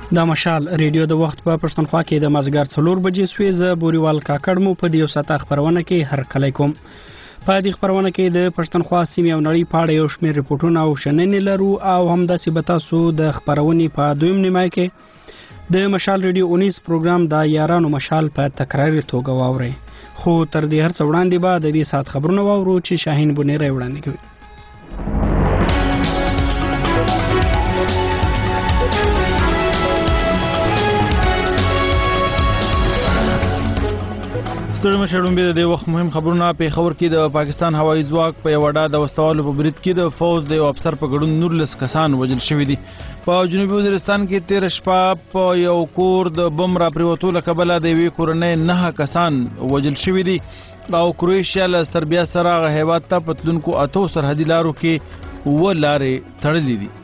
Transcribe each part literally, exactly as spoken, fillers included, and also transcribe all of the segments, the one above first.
د مشال ریډیو د وخت په پښتونخوا کې د مازګر څلور بجې سوي ز بوريوال کاکړ مو په دې ساته خبرونه کې هر کله کوم په دې خبرونه کې د پښتونخوا سیمې او نړۍ په اړه یو شمېر ریپورتونه او شننې لرو او همداسې به تاسو د خبرونې په دویم نیمه کې د مشال ریډیو اونیس پروګرام د یارانو مشال په تکراري توګه واوري خو تر دې هر څه وړاندې به د دې سات خبرونه واورو چې شاهین بونیره وړاندې کوي. ستړي مشرون به د وخت مهم خبرونه په خبر کې د پاکستان هوایي ځواک په یو ډا د وسوالو په برید کې د فوج د یو افسر په ګډون نورلس کسان وژل شوي دي. په جنوبي وزیرستان کې تیر شپه په یو کور د بم را پریوتو له کبله د یوې کورنۍ نه کسان وژل شوي دي او کروشیا له سربیا سره هغه هیواد ته په تلونکو اتو سرحدي لارو کې اووه لارې تړلې دي.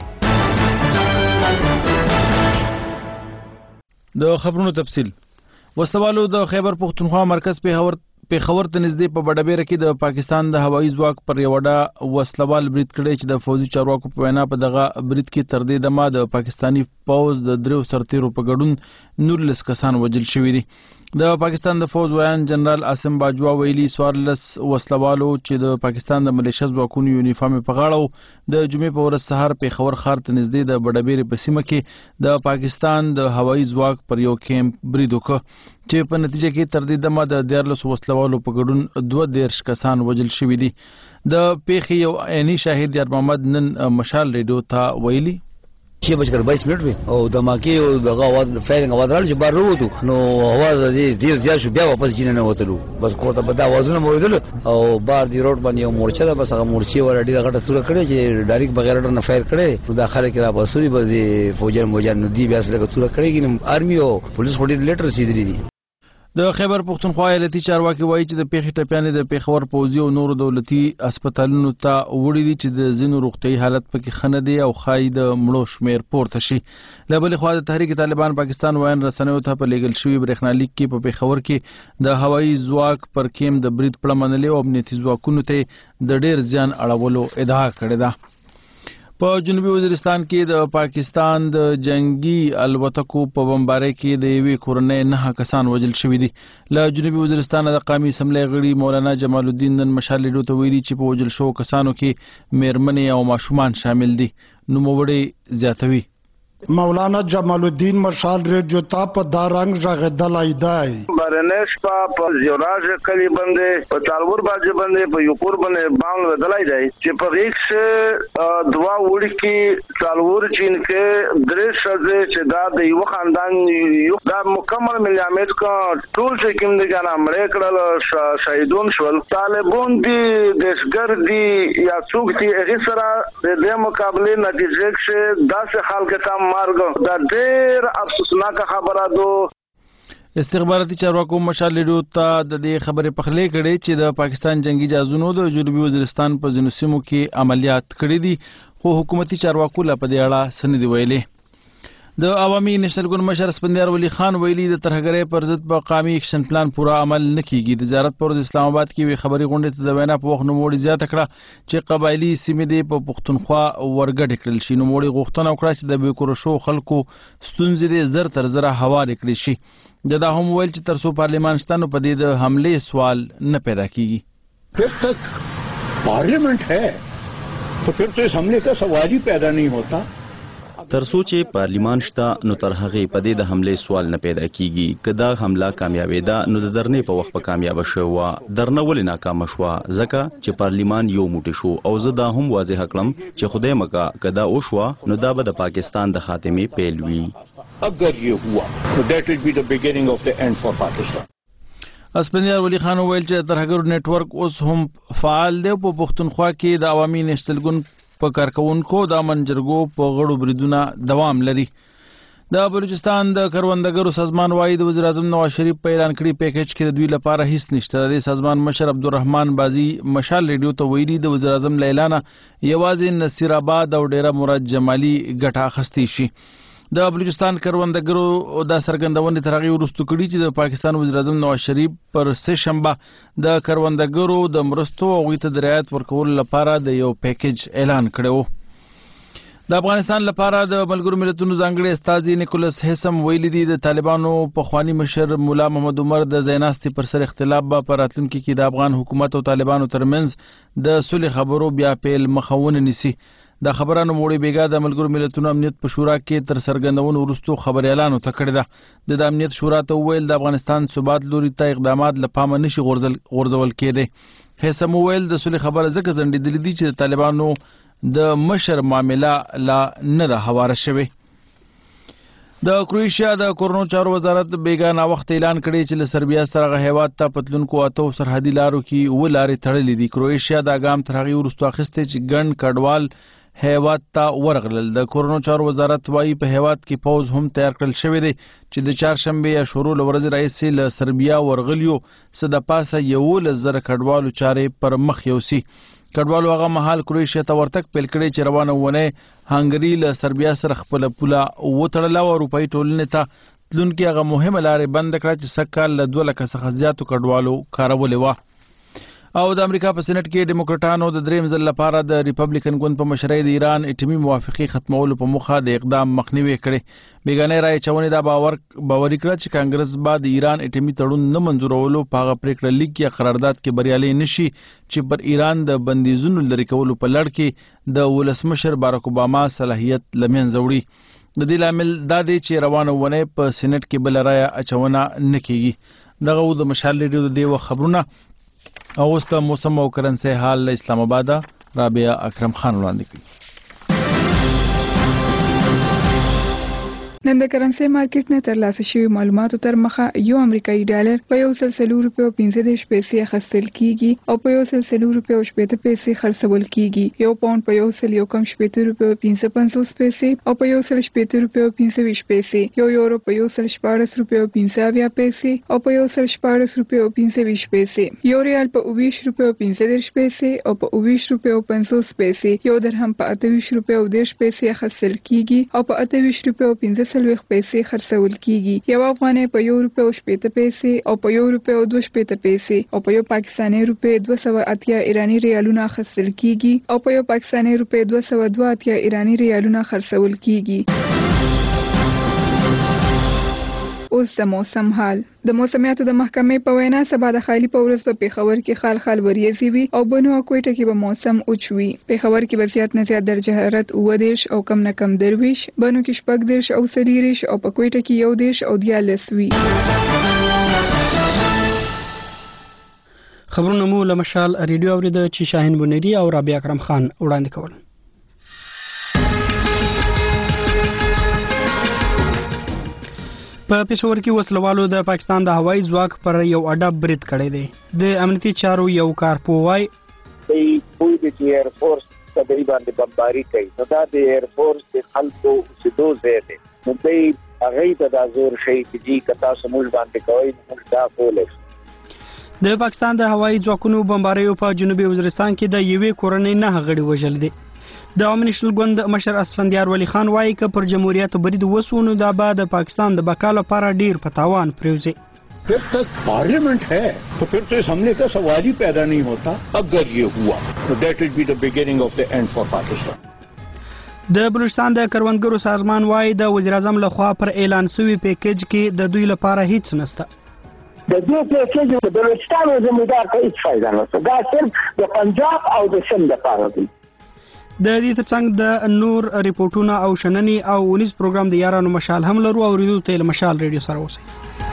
د خبرونو تفصیل وسوالو د خیبر پختونخوا مرکز پیښور پیښور ته نږدې په بډبیره کې د پاکستان د هوایي ځواک پر یو ډا وسلوال برید کړی چې د فوجي چارواکو په وینا په دغه برید کې تر دې دمه د پاکستانی پوځ د دریو سرتیرو په ګډون نورلس کسان وژل شوي دي. د پاکستان د فوج ویان جنرال عاصم باجوا ویلي څوارلس وسلوالو چې د پاکستان د ملیشه ځواکونو یونیفارم په غاړه د جمعې په ورځ سهار پیښور ښار ته نږدې د بډبیرې په سیمه کې د پاکستان د هوایي ځواک پر یو کیمپ برید وکړ چې په نتیجه کې تر دې دمه د دیارلسو وسلوالو په ګډون دوه دیرش کسان وژل شوي دي. د پیښې یو عیني شاهد یار محمد نن مشال ریډیو ته ویلي छह बजकर बाईस मिनट में और धमाके और दगा आवाज फायरिंग आवाज राल जो बाहर रोतो नो आवाज दे देर ज्यादा शु बया वापस जिने न वतलु बस को त बदा आवाजونه مویدل او بار دی روډ باندې یو مورچه بس هغه مورچه ور ډیره غټه توره کړي چې ډایرک بغیر نه فایر کړي داخله کې را بسوري به فوجر موجان ندی بیا سره توره کړي کې ارمي او پولیس وړي لیټر سیدري دي. د خیبر پختونخوا ایالتي چارواکي وایي چې د پیښې ټپیانې د پیښور پوځي او نورو دولتي هسپتالونو ته وړي دي چې د ځینو روغتیايي حالت پکې ښه نه دی او ښایي د مړو شمېر پورته شي. له بلې خوا د تحریک طالبان پاکستان ویان رسنیو ته په لیږل شوي برېښنالیک کې په پیښور کې د هوایي ځواک پر کیم د برید پړه منلې او امنیتي ځواکونو ته د ډېر زیان اړولو ادعا کړې ده. په جنوبي وزیرستان کې د پاکستان د جنگي الوتکو په بمبارۍ کې د یوې کورنۍ نه کسان وژل شوي دي. له جنوبي وزیرستان د قومي اسمبلۍ غړي مولانا جمال الدین نن مشال ریډیو ته ویلي چې په وژل شوو کسانو کې میرمنې او ماشومان شامل دي. نوموړی زیاتوي مولانا جمال الدین مشال ریډیو ته په دارنګ ژغېدلی دی. بارنش په زیوراج کلی باندې په تالور باندې باندې په یوکور باندې باندې ودلای دی چې په ریکس دوا وړي کې تالور چین کې درې سزه چې دا د یو خاندان یو دا مکمل ملیامت کا ټول چې کوم دي ګان امر کړل شهیدون شول طالبون دي دشګر دي یا څوک دي هغه سره د دې مقابله نتیجه کې داسې حال کې تام مارګ دا ډېر افسوسناک خبره ده. استخباراتي چارواکو مشال ریډیو ته د دې خبرې پخلی کړي چې د پاکستان جنگي جازونو د جنوبي وزیرستان په ځینو سیمو کې عملیات کړي دي خو حکومتي چارواکو لا په دې اړه څه نه دي ویلي. د عوامي نېشنل ګوند مشر اسفندیار ولی خان ویلي د ترهګرۍ پر ضد په قومي اکشن پلان پوره عمل نه کیږي. د زیارت پر اسلام آباد کې وی خبري غونډې ته د وینا په وخت نوموړي زیاته کړه چې قبایلی سیمې دې په پښتونخوا ورګډ کړل شي. نوموړي غوښتنه وکړه چې د بیکور شو خلکو ستونزې دې زر تر زره حواله کړي شي. د دا هم ویل چې تر څو پارلیمان شتنو په دې د حمله سوال نه پیدا کیږي. जब तक पार्लियामेंट है तो फिर तो इस हमले का सवाल ही पैदा नहीं होता. ترڅو چې پارلیمان شته نو تر هغې په دې د حملې سوال نه پیدا کیږي. که دا حمله کامیابېده نو د درنې په وخت په کامیابه شوې وه. درنه ولې ناکامه شوه؟ ځکه چې پارلیمان یو موټی شو او زه دا هم واضح کړم چې خدای مکه که دا وشوه نو دا به د پاکستان د خاتمې پیل وي. اگر یہ ہوا تو that will be the beginning of the end for Pakistan. اسپندیار ولی خان ویل چې ترهګر نیټ ورک اوس هم فعال دی. په پښتونخوا کې د عوامي نېشنل ګوند په کارکونکو د منجرګو په غړو بریدونه دوام لري. د بلوچستان د کروندګرو سازمان وايي د وزیر اعظم نواز شریف په اعلان کړي پیکج کې د دوی لپاره هیڅ نشته. د سازمان مشر عبدالرحمن بازی مشال ریډیو ته ویلي د وزیر اعظم اعلان یوازې نصیر آباد او ډیره مراد جمالي ګټه اخیستی شي. د بلوچستان کروندګرو د سرګندونې تر هغې وروسته کړي چې د پاکستان وزیر اعظم نواز شریف پر سه شنبه د کروندګرو د مرستو او هغوی ته د رعایت ورکولو لپاره د یو پیکج اعلان کړی و. د افغانستان لپاره د ملګرو ملتونو ځانګړي استازي نیکولس هیسم ویلي دي د طالبانو پخوانی مشر مولا محمد عمر د ځایناستي پر سر اختلاف به په راتلونکي کې د افغان حکومت او طالبانو ترمنځ د صلح خبرو بیا پیل مخاونه نیسي. د خبرانو موړي بیګا د ملګرو ملتونو امنیت په شورا کې تر څرګندونو وروسته خبري اعلان وکړ ده. د امنیت شورا ته ویل د افغانستان ثبات لوري ته اقدامات لپاره نشي غورځول کېدي. هیسم ویل د صلح خبره ځکه ځنډېدلې دي چې د طالبانو د مشر معامله لا نه ده هواره شوې. د کروشیا د کورونو چارو وزارت بیګانه وخت اعلان کړی چې له سربیا سره هیواد ته پتلونکو اتو سرحدي لارو کې ولارې تړلې دي. کروشیا د ګام تر هغه وروسته اخیسته چې ګڼ کډوال هیواد ته ورغلل. د کورونو چارو وزارت وايي په هیواد کې پوز هم تیار کړل شوی دی چې د چهارشنبه یا شروع لورځ رئیس له سربیا ورغلیو صد پاسه یو لزر کډوالو چارې پر مخ یوسي. کډوالو هغه مهال کروشیا ته ورتک پیل کړي چې روانه ونه هنګری له سربیا سره خپل پوله وټړل او روپۍ ټولنې ته تلونکي هغه مهمه لارې بند کړه چې سکهال له دوه لکه څخه زیاتو کډوالو کارولې وه. او د امریکا په سېنات کې ډیموکراټانو د دریم ځل لپاره د ریپبلیکن ګوند په مشرۍ د ایران اټومي موافقې ختمولو په موخه د اقدام مخنیوي کړي. بیګانه رائے چونې دا باور باوري کړ چې کانګرس با د ایران اټومي تړون نه منزورولو په هغه پریکړه لیک یا قرارداد کې بریالي نشي چې پر ایران د بندیزونو لري کولو په لړ کې د ولسمشر باراک اوباما صلاحیت لمنځه وړي. د دې لامل دا دی چې روانه ونه په سېنات کې بل رائے اچونه نه کیږي. دغه د مشال ریډیو د دیو خبرونه او اوس د موسم او کرنسي حال اسلام آباد رابعه اکرم خان وړاندې کړي. نن د کرنسي مارکیټ نه ترلاسه شوی معلوماتو تر مخه یو امریکایي ډالر په یو سل سلو روپیو پنځه دېرش پیسې اخیستل کیږي او په یو سل سلو روپیو شپېته پیسې خرڅول کیږي. یو پاوند په یو سل یو کم شپېته روپیو پنځه پنځوس پیسې او په یو سل شپېته روپیو پنځه ویشت پیسې. یو یورو په یو سل شپاړس روپیو پنځه اویا پیسې او په یو سل شپاړس روپیو پنځه ویشت پیسې. یو ریال په اوه ویشت روپیو پنځه دېرش پیسې او په اوه ویشت روپیو پنځوس پیسې. یو درهم په اته ویشت روپیو دېرش پیسې اخیستل کیږي او په اته ویشت روپیو پنځه څلوېښت پیسې خرڅول کیږي. یو افغانۍ په یو روپیو شپېته پیسې او په یو روپیو دوه شپېته پیسې او په یو پاکستاني روپۍ دوه سوه اتیا ایراني ریالونه اخیستل کیږي او په یو پاکستاني روپۍ دوه سوه دوه اتیا ایراني ریالونه خرڅول کیږي. اوس د موسم حال. د موسمیاتو د محکمې په وینا سبا د خالی په ورځ په پیښور کې خال خال وریځي وي او بنو او کوټه کې به موسم اوچ وي. پیښور کې به زیات نه زیات درجه حرارت اوه دېرش او کم نه کم درویش، بنو کې شپږ دېرش او څلېرویشت او په کوټه کې یو دېرش او دیارلس وي. خبرونه مو له مشال ریډیو اوریده چې شاهین بنيري او رابعه اکرم خان وړاندې کول. په پېښور کې وسلوالو د پاکستان د هوایي ځواک پر یو اډه برید کړی دی. د امنیتي چارو یو کارپوه دی پوی د ایر فورس په دې باندې بمباری کوي. نو دا د ایر فورس د خلکو سدو ځای دی. نو دوی هغه ته د زور شي چې کتا سمول باندې کوي موږ دا کولای. د پاکستان د هوایي ځواکونو بمباریو په جنوبي وزیرستان کې د یوې کورنۍ نه غړي وژل دي. د عوامي نشنل ګوند مشر اسفندیار ولی خان وایي که پر جمهوریت برید وسونو دا به د پاکستان د بقا لپاره ډیر په تاوان پریوزي. जब तक पार्लियामेंट है तो फिर तो इस हमले का सवाल ही पैदा नहीं होता. अगर ये हुआ तो that will be the beginning of the end for Pakistan. د بلوچستان د کروندګرو سازمان وایي د وزیر اعظم لخوا پر اعلان شوی پیکیج کې د دوی لپاره هیڅ نشته. د دې پیکیج د بلوچستان زمیندار ته هیڅ فائدہ نشته. دا صرف د پنجاب او د سند لپاره دی. د دې ترڅنګ د نور ریپورتونه او شننې او ونیز پروګرام د یارانو مشال هم لرو او ریډیو ته مشال ریډیو سره اوسئ.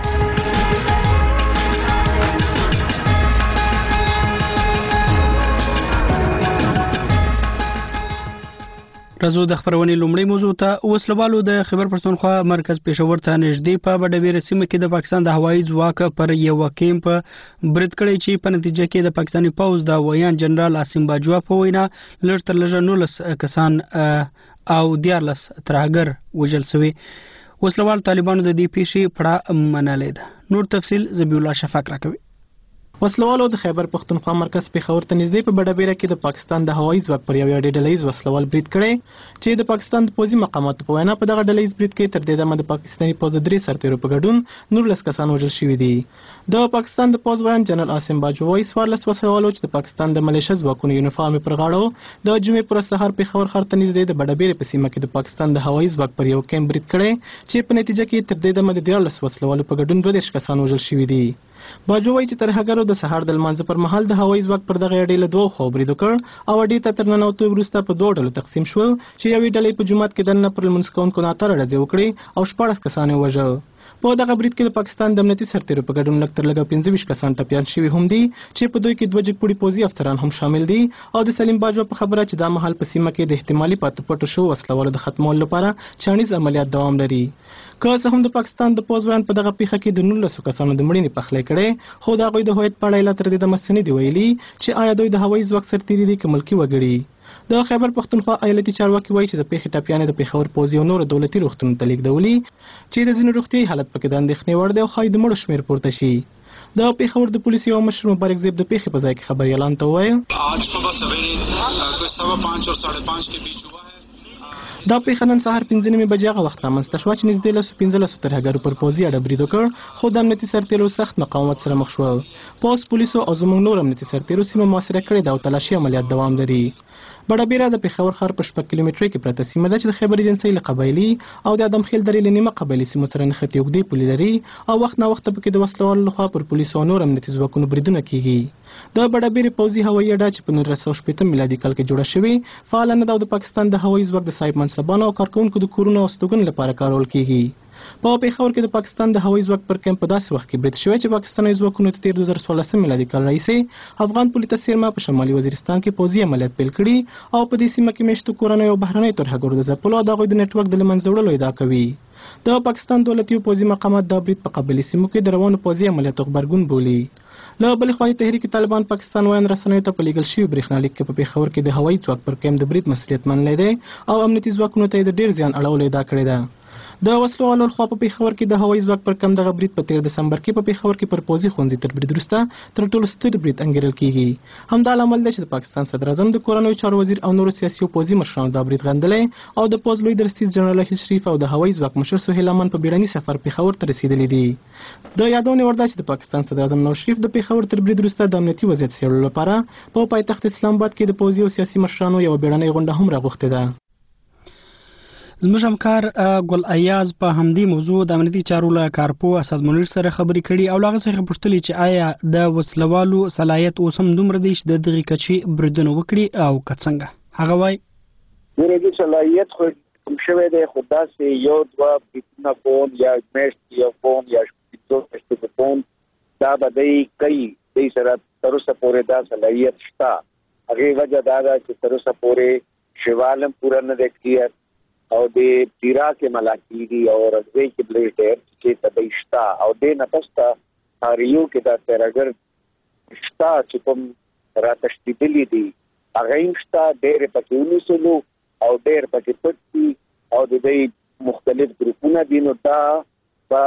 راځو د خبرونې لومړی موضوع ته. وسلوالو د خیبر پښتونخوا مرکز پېښور ته نږدې په بډویر سیمه کې د پاکستان د هوایي ځواک پر یو کیمپ برید کړی چې په نتیجه کې د پاکستاني پوز د ویان جنرال عاصم باجوا په وینا لږ تر لږه نولس کسان او دیارلس ترهګر وژل شوي. وسلوال طالبانو د دې پیښې پړه منلې ده. نور تفصیل زبیح الله شفاق راکوي. وسلوالو د خیبر پښتونخوا مرکز پیښور ته نږدې په بډابیره کې د پاکستان د هوایي ځواک پر یو ډلهییز وسلوال برید کړی چې د پاکستان د پوځي مقاماتو په وینا په دغه ډلهییز برید کې تر دې دمه د پاکستاني پوځ د درې سرتیرو په ګډون نولس کسان وژل شوي دي. د پاکستان د پوځ ویان جنرال عاصم باجو وایي څوارلس وسلوالو چې د پاکستان د ملیشه ځواکونو یونیفارم پر غاړه د جمعې پر سهار پیښور ښار ته نږدې د بډابیرې په سیمه کې د پاکستان د هوایي ځواک پر یو کیمپ برید کړی چې په نتیجه کې تر دې دمه د دیارلس وسلوالو په ګډون دوه دېرش کسان وژل شوي دي. باجو وایي چې ترهګرو د سهار د لمانځه پر مهال د هوایي ځواک پر دغه اډې له دوه خوا برید وکړ او اډې ته تر ننوتو وروسته په دوه ډلو تقسیم شول چې یوې ډلې په جومات کې دننه پر لمونځ کوونکو ناتاره ډزې وکړې او شپاړس کسان یې وژل. په دغه برید کې د پاکستان د امنیتي سرتیرو په ګډون لږ تر لږه پنځه ویشت کسان ټپیان شوي هم دي چې په دوی کې دوه جګپوړي پوځي افسران هم شامل دي او د سلیم باجو په خبره چې دا مهال په سیمه کې د احتمالي پاتې پټو شو وسلوالو د ختمولو لپاره چانیز عملیات دوام لري. که څه هم د پاکستان د پوځ ویان په دغه پیښه کې د نولسو کسانو د مړینې پخلی کړی خو د هغوی د هویت په اړه یې لا تر دې دمه څه نه دي ویلي چې آیا دوی د هوایي ځواک سرتیري دي که ملکي وګړي. د خیبر پښتونخوا ایالتي چارواکي وایي چې د پیښې ټپیانې د پیښور پوځي او نورو دولتي روغتونونو ته لیږدولي چې د ځینو روغتیایي حالت پکې د اندېښنې وړ دی او ښایي د مړو شمېر پورته شي. د پیښور د پولیسو یو مشر مبارک زیب د پیښې په ځای کې خبریالانو ته وویل دا پیښه نن سهار پنځه نیمې بجې هغه وخت رامنځته شوه چې نږدې لسو پنځلسو ترهګرو پر پوځي اډه برید وکړ خو د امنیتي سرتیرو سخت مقاومت سره مخ شول. پوځ پولیسو او زموږ نور امنیتي سرتیرو سیمه محاصره کړې ده او تلاشي عملیات دوام لري. بډابیره د پیښور ښار په شپږ کیلومترۍ کې پرته سیمه ده چې د خیبر ایجنسۍ له قبایلي او د ادم خیل درې له نیمه قبایلي سیمو سره نښتې اوږدې پولې لري او وخت ناوخته پکې د وسلوالو لخوا پر پولیسو او نور امنیتي ځواکونو بریدونه کیږي. د بډابیرې پوځي هوایي اډه چې په نولس سوه شپېته میلادي کال کې جوړه شوې فعاله نه ده او د پاکستان د هوایي ځواک د صاحب منصبانو او کارکوونکو د کورونو او استوګنو لپاره کارول کیږي. په پیښور کې د پاکستان د هوایي ځواک پر کیمپ په داسې وخت کې برید شوی چې پاکستاني ځواکونو د تیر دوه زره څوارلسم میلادي کال راهیسې افغان پولي ته څیرمه په شمالي وزیرستان کې پوځي عملیات پیل کړي او په دې سیمه کې میشتو کورنیو او بهرنیو ترهګرو د ځپلو او د هغوی د نیټورک د له منځه وړلو ادعا کوي. د پاکستان دولتي پوځي مقامات دا برید په قبایلي سیمو کې د روانو پوځي عملیاتو غبرګون بولي. له بلې خوا تحریک طالبان پاکستان ویان رسنیو ته په لیږل شوي برېښنالیک کې په پیښور کې د هوایي ځواک پر کیمپ د برید مسؤلیت منلی دی او امنیتي ځواکونو ته یې د ډېر زیان اړولو ادعا کړې ده. د وسلوالو لخوا په پیښور کې د هوایي ځواک پر کم دغه برید په تیر دسمبر کې په پیښور کې پر پوځي ښوونځي تر برید وروسته تر ټولو ستر برید انګیرل کیږي. همدا لامل دی چې د پاکستان صدر اعظم د کورنیو چارو وزیر او نورو سیاسي او پوځي مشرانو دا برید غندلی او د پوځ لوی درستیز جنرال اخیل شریف او د هوایي ځواک مشر سهیل امان په بیړني سفر پیښور ته رسیدلی دي. د یادونې وړ ده چې د پاکستان صدر اعظم نواز شریف د پیښور تر برید وروسته د امنیتي وضعیت څېړلو لپاره په پایتخت اسلام آباد کې د پوځي او سیاسي مشرانو یوه بیړنۍ غونډه هم راغوښتې ده. زموږ همکار ګل ایاز په همدې موضوع د امنیتي چارو له کارپو اسد منیر سره خبرې کړي او له هغه څخه پوښتلي چې آیا د وسلوالو صلاحیت اوس هم دومره دی چې د دغې کچې بریدونه وکړي او که څنګه. هغه وایي ګورې صلاحیت خو کوم شوی دی خو داسې یو دوه بریدونه کول یا میاشت یو کول یا شپېته میاشتې کول دا به دی کوي دی سره تر اوسه پورې دا صلاحیت شته. هغې وجه دا ده چې تر اوسه پورې شوال هم پوره نه دی کلیر او د پیرا کې ملاقات دي او رضوی کې بلیټ چې تبېشتا او د نفستا هریو کې دا ترګر شتا چې کوم راتشتیدلی دي هغه شتا ډېر پکې ونیسلو او ډېر پکې پټي او د دې مختلف ګروپونه دي نو دا په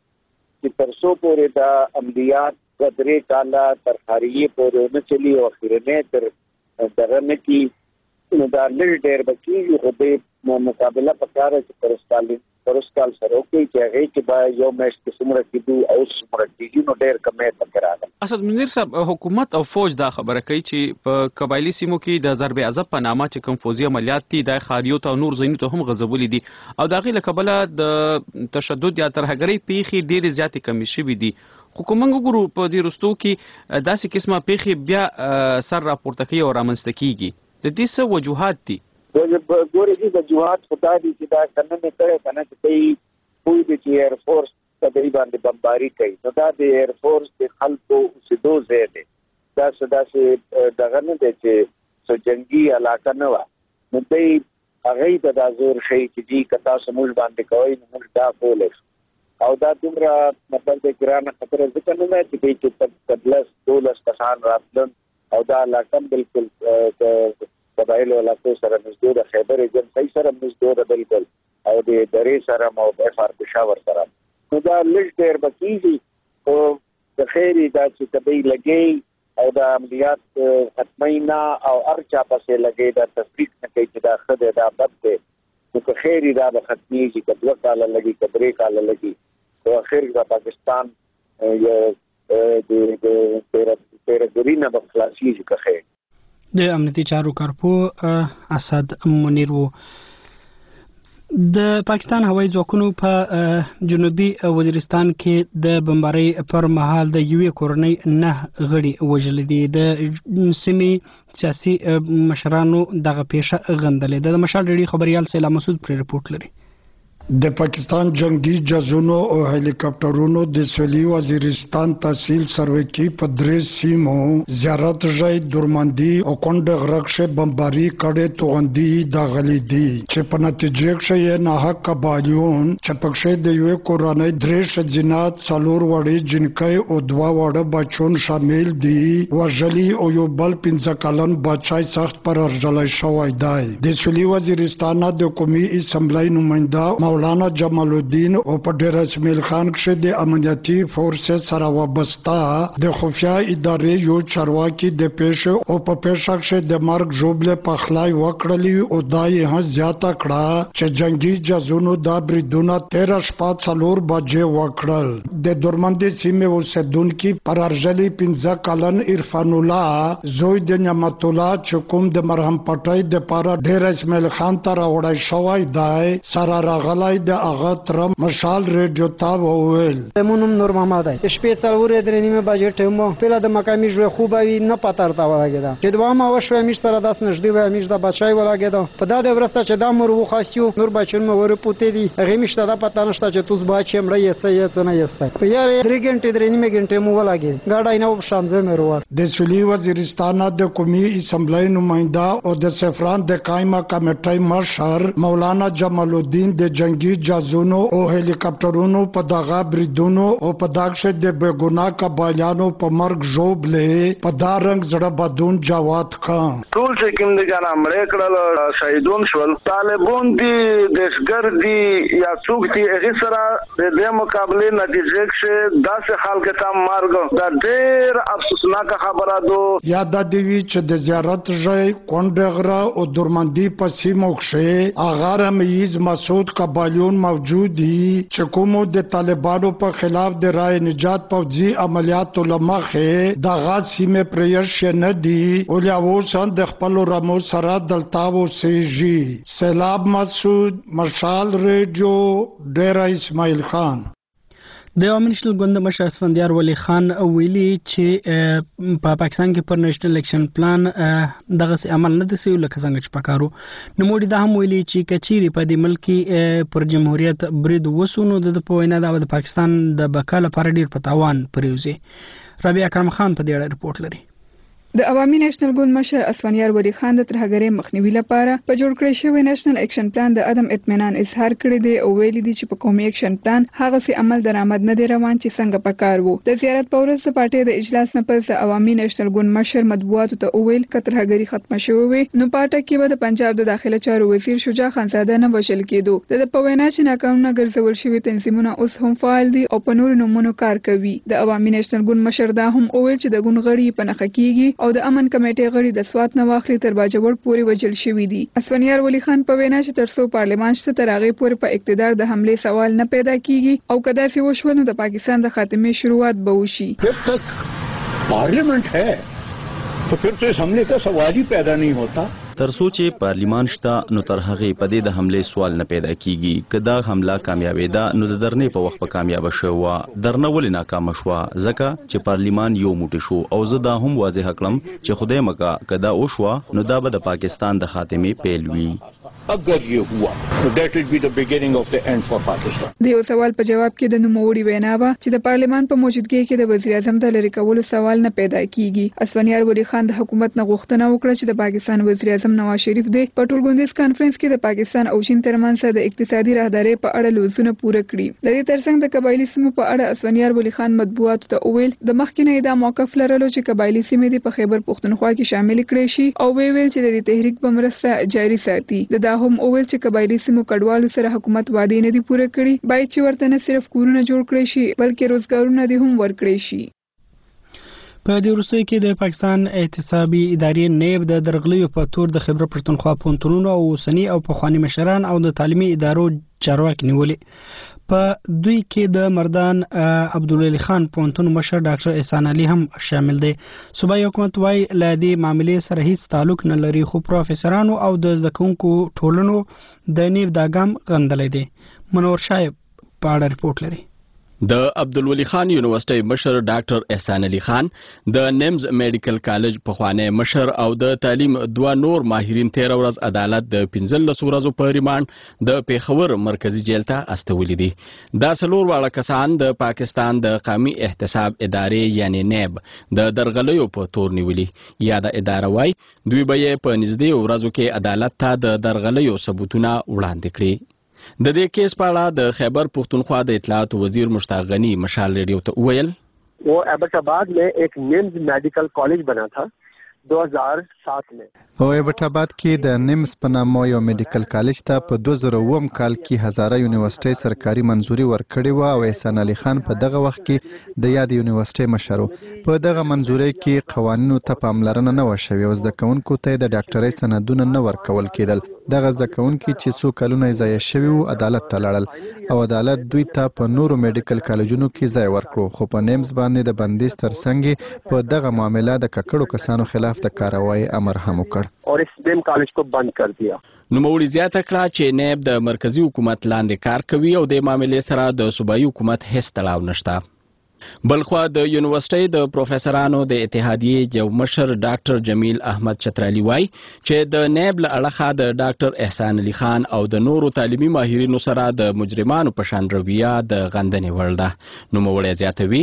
چې ترسو پورې دا عملیات قدرې کاله تر هریې پورې نه چلی او اخیرنه تر دغه نه کې نو دا لږ ډېر بکیږي خو د مقابله پکاره چې پرسکال پرسکال سره کوي چې هغه کې به یو میاشت کې څومره کېدو او څومره کېږي نو ډېر کمې پکې راغلی. اسد منیر صاحب حکومت او فوج دا خبره کوي چې په قبایلی سیمو کې د ضرب عذاب په نامه چې کوم فوجي عملیات دي د خاریو ته نور ځینو ته هم غځولې دي او د هغې له کبله د تشدد یا ترهګرۍ پیښې ډېرې زیاتې کمې شوي دي. خو که موږ وګورو په دې وروستو کې داسې قسمه پیښې بیا سر راپورته کوي او رامنځته کېږي. د دې څه وجوهات دي؟ ګورې دي وجوهات خدا دي چې دا کنه کړی کنه چې دوی پوه دي چې ایر فورس په دوی باندې بمباري کوي نو دا د ایر فورس د خلکو اوسېدو ځای دی. دا څه داسې دغه نه دی چې څه جنګي علاقه نه وه نو دوی هغې ته دا زور ښیي چې جي که تاسو موږ باندې کوئ نو موږ دا کولی شو او دا دومره مطلب د ګرانه خطره ځکه نه ده چې دوی چې لس دولس کسان راتلل او دا علاقه بالکل قبایلو علاقو سره نږدې د خیبر ایجنسۍ سره نږدې ده بالکل او د درې سره او د اف آر پېښور سره نو دا لږ ډېر به کېږي خو د خیر دا چې کبي لګي او د عملیات ختمینا او ارچا پسې لګي دا تفریق نه کوي چې دا خدای دا بد دی نو که خیر دا به ختمي چې کله کال لګي کبري کال لګي او اخر دا پاکستان یو د د تیر تیر ګرینه په خلاصي کې خیر د امنیتي چارو کارپو اسد منیر وو. د پاکستان هوایي ځواکونو په جنوبي وزیرستان کې د بمبارۍ پر مهال د یوې کورنۍ نه غړي وژل دي. د سیمې سیاسي مشرانو دغه پیښه غندلې ده. د مشال ریډي خبريال سیلا مسعود پر رپورت لري. د پاکستان جنگي جهازونو او هلیکاپټرونو د سویلي وزیرستان تحصیل سروکی په درې سیمو زیارت ځای دورمندي او کونډه غرقشه بمباري کړي توغندي د غلي دي چې په نتیجه کې نه حق قبالیون چې پکښې د یو کورانه درې شجنات څلور وړي جنکای او دوا وړه بچون شامل دي. وژلي او یو بل پنځه کلن بچای سخت پر ارجلای شوی دی. د سویلي وزیرستان د قومي اسمبلی نماینده مولانا جمال الدین او په ډیر اسماعیل خان کې د امنیتي فورسز سره وابسته د خفیا ادارې یو چارواکي د پېښه او په پېښه کې د مرګ جوړل په خلای وکړلی او دای هم زیاته کړه چې جنگي جهازونو د بریدونو تیرہ شپه څلور بجې وکړل. د دورمندي سیمې اوسیدونکو پر ارجلی پنځه کلن عرفان الله زوی د نعمت الله چې کوم د مرهم پټای د پاره ډیر اسماعیل خان ته راوړای شوی دی سره راغلی د اغه تر مشال ریډیو تا وویل. مونږ نور محمد دی شپې څلور درې نیمه بجې ټیمو په د مقامي ژوند خوبوي نه پاتارتا ولاګیدا چې دوه ما وشو میش تر داس نږدې و میش د بچای ولاګیدا په دا د ورسته چې د مور وخاستیو نور بچون مو ور پوتې دي هغه میش ته د پتا نشته چې توس بچې مړ یې سې یې نه یسته په یار درې غنټې درې نیمه غنټې مو ولاګی ګاډای نه شامزه مې روان. د سویلي وزیرستان د قومي اسمبلی نماینده او د سفران د قائمه کمیټې مشر مولانا جمال الدین د جنگي جهازونو او هلیکاپټرونو په دغه بریدونو او په داغشه د بګونا قبایلانو په مرګ جوړلې په دا رنګ زړه بدون جواد خان ټول چې کوم د ګانا مړ کړل شهیدون شول طالبون دي دشګر دي یا څوک دي هغه سره د دې مقابله نتیجه کې داسې خلک ته مرګ دا ډېر افسوسناک خبره ده. یاد دی چې د زیارت ځای کونډغره او دورمندي په سیمو کې اغاره میز مسعود قبایلون موجود دي چې کومو د طالبانو په خلاف د رای نجات پوځي عملیاتو لمخه د غاسمه پریش نه دي او لا وسند د خپل رمو سره دلتاو سيجي. سیلاب مسعود مشال ریډیو ډیر اسماعیل خان. د عوامي نېشنل ګوند مشر اسفندیار ولی خان ویلي چې په پاکستان کې پر نېشنل الیکشن پلان دغه عمل نه دي سوي لکه څنګه چې پکارو. نو موږ دا هم ویلي چې کچيري په دې ملک پر جمهوریت برید وسونو د په وینا د پاکستان د بقا لپاره ډیر پتاوان پریوزي. ربيع اکرم خان په دې اړه رپورت لري. د عوامي نېشنل ګوند مشر اسفندیار ولی خان د ترهګرۍ مخنیوي لپاره په جوړ کړی شوی نېشنل اکشن پلان د عدم اطمینان اظهار کړی دی او ویلي دی چې په قومي اکشن پلان هغه سي عمل درآمد نه دی روان چې څنګه پکار وو. د زیارت په ورځ د پارټۍ د اجلاس نه پس د عوامي نېشنل ګوند مشر مطبوعاتو ته وویل چې ترهګرۍ ختمه شوې وي نو پارټۍ کې به د پنجاب د داخله چارو وزیر شجاع خانزاده نه وشل کېدو. د په وینا چې ناکامونه ګرځول شوی تنظیمونه اوس هم فعال دي او په نورو نمونو کار کوي. د عوامي نېشنل ګوند مشر دا هم وویل چې د ګوند غړي په نخښه کیږي او د امن کمیټې غړي د سوات نه واخلي تر باجوړ پورې وجل شوی دي. اسفندیار ولی خان په وینا چې ترڅو پارلیمان شته تر هغه پورې په اقتدار د حمله سوال نه پیدا کیږي او کدا سی وشو نو د پاکستان د خاتمه شروعات به وشي. जब तक पार्लियामेंट है तो फिर तो इस हमले का सवाल ही पैदा नहीं होता. ترڅو چې پارلیمان شته نو تر هغه پدې د حمله سوال نه پیدا کیږي. کدا حمله کامیابی ده نو د درنې په وخت په کامیاب شو درنه ولې ناکام شو ځکه چې پارلیمان یو موټی شو او زه دا هم واضح کړم چې خدای مکا کدا او شو نو دا به د پاکستان د خاتمه پیل وي. اگر یہ ہوا تو that will be the beginning of the end for Pakistan. د یو سوال په جواب کې د نوموړي وینا و چې د پارلیمان په موجودګۍ کې د وزیر اعظم د لری کولو سوال نه پیدا کیږي. اسفندیار ولی خان د حکومت نه غوښتنه وکړه چې د پاکستان وزیر اعظم نواز شریف د پټولګوندیز کانفرنس کې د پاکستان او چین ترمنځ د اقتصادي راهداري په اړه لوزونه پوره کړي. د دې ترڅنګ د قبایلی سیمو په اړه اسفندیار ولی خان مطبوعاتو ته وویل د مخکینه دا موقف لرلو چې قبایلی سیمې د په خیبر پختونخوا کې شامل کړي شي او ویل چې د دې تحریک په مرسته جاري ساتي. د دا هم وویل چې قبایلی سیمو کډوالو سره حکومت وعده نه دي پوره کړي باید چې ورته نه صرف کورونه جوړ کړي شي بلکې روزګارونه دي هم ورکړي شي. په دې وروستیو کې د پاکستان احتسابي ادارې نیب د درغلیو په تور د خیبر پښتونخوا پوهنتونونو او اوسني او پخواني مشران او د تعلیمي ادارو چارواکي نیولې. په دوی کې د مردان عبدالولي خان پوهنتون مشر ډاکټر احسان علي هم شامل دی. صوبایي حکومت وايي له دې معاملې سره هیڅ تعلق نه لري، خو پروفیسورانو او د زده کوونکو ټولنو د نیب دا ګام غندلی دی. منور شایب په اړه رپورټ لري. د عبدالولي خان یونیورسيټي مشر ډاکټر احسان علي خان، د نیمز میډیکل کالج پخوانی مشر او د تعلیم دوه نور ماهرین تیر ورځ عدالت د پنځلس ورځو په ریماند د پیښور مرکزی جیل ته استولي دي. دا څلور واړه کسان د پاکستان د قومي احتساب ادارې یعنی نیب د درغلیو په تور نیولي. یا د اداره وای دوی به په نږدې ورځو کې عدالت ته د درغلیو ثبوتونه وړاندې کړي. د دې کیس په اړه د خیبر پختونخوا د اطلاعات وزیر مشتاق غنی مشال ریډیو ته وویل، वो एबटाबाद में एक निम्स मेडिकल कॉलेज बना था दो हज़ार सात में. او ایبټاباد کې د نیمز په نامه یو میډیکل کالج ته په دوه زره اووه کال کې هزاره یونیورسيټي سرکاري منځوري ورکړې و او احسان علي خان په دغه وخت کې د یاد یونیورسيټي مشر و. په دغه منځوري کې قوانینو ته پاملرنه نه و شوې او زده کوونکو ته د ډاکټرۍ سندونه نه ورکول کېدل. دغه زده کوونکي چې څو کلونه یې ضایع شوي وو عدالت ته لاړل او عدالت دوی ته په نورو میډیکل کالجونو کې ځای ورکړو، خو په نیمز باندې د بندیز ترڅنګ په دغه معامله د ککړو کسانو خلاف د کاروایی امر هم وکړ. और इस निम कॉलेज को बंद कर दिया. نوموړي زیاته کړه چې نیب د مرکزی حکومت لاندې کار کوي او د معاملې سره د صوبایي حکومت هیڅ تړاو نشته. بلخوا د یونیورسيټي د پروفیسورانو د اتحادیې یو مشر ډاکټر جمیل احمد چترالی وای چې د نیب له اړخه د ډاکټر احسان علي خان او د نورو تعلیمي ماهرینو سره د مجرمانو په شان رویه د غندنې وړ ده. نوموړي زیاتوي،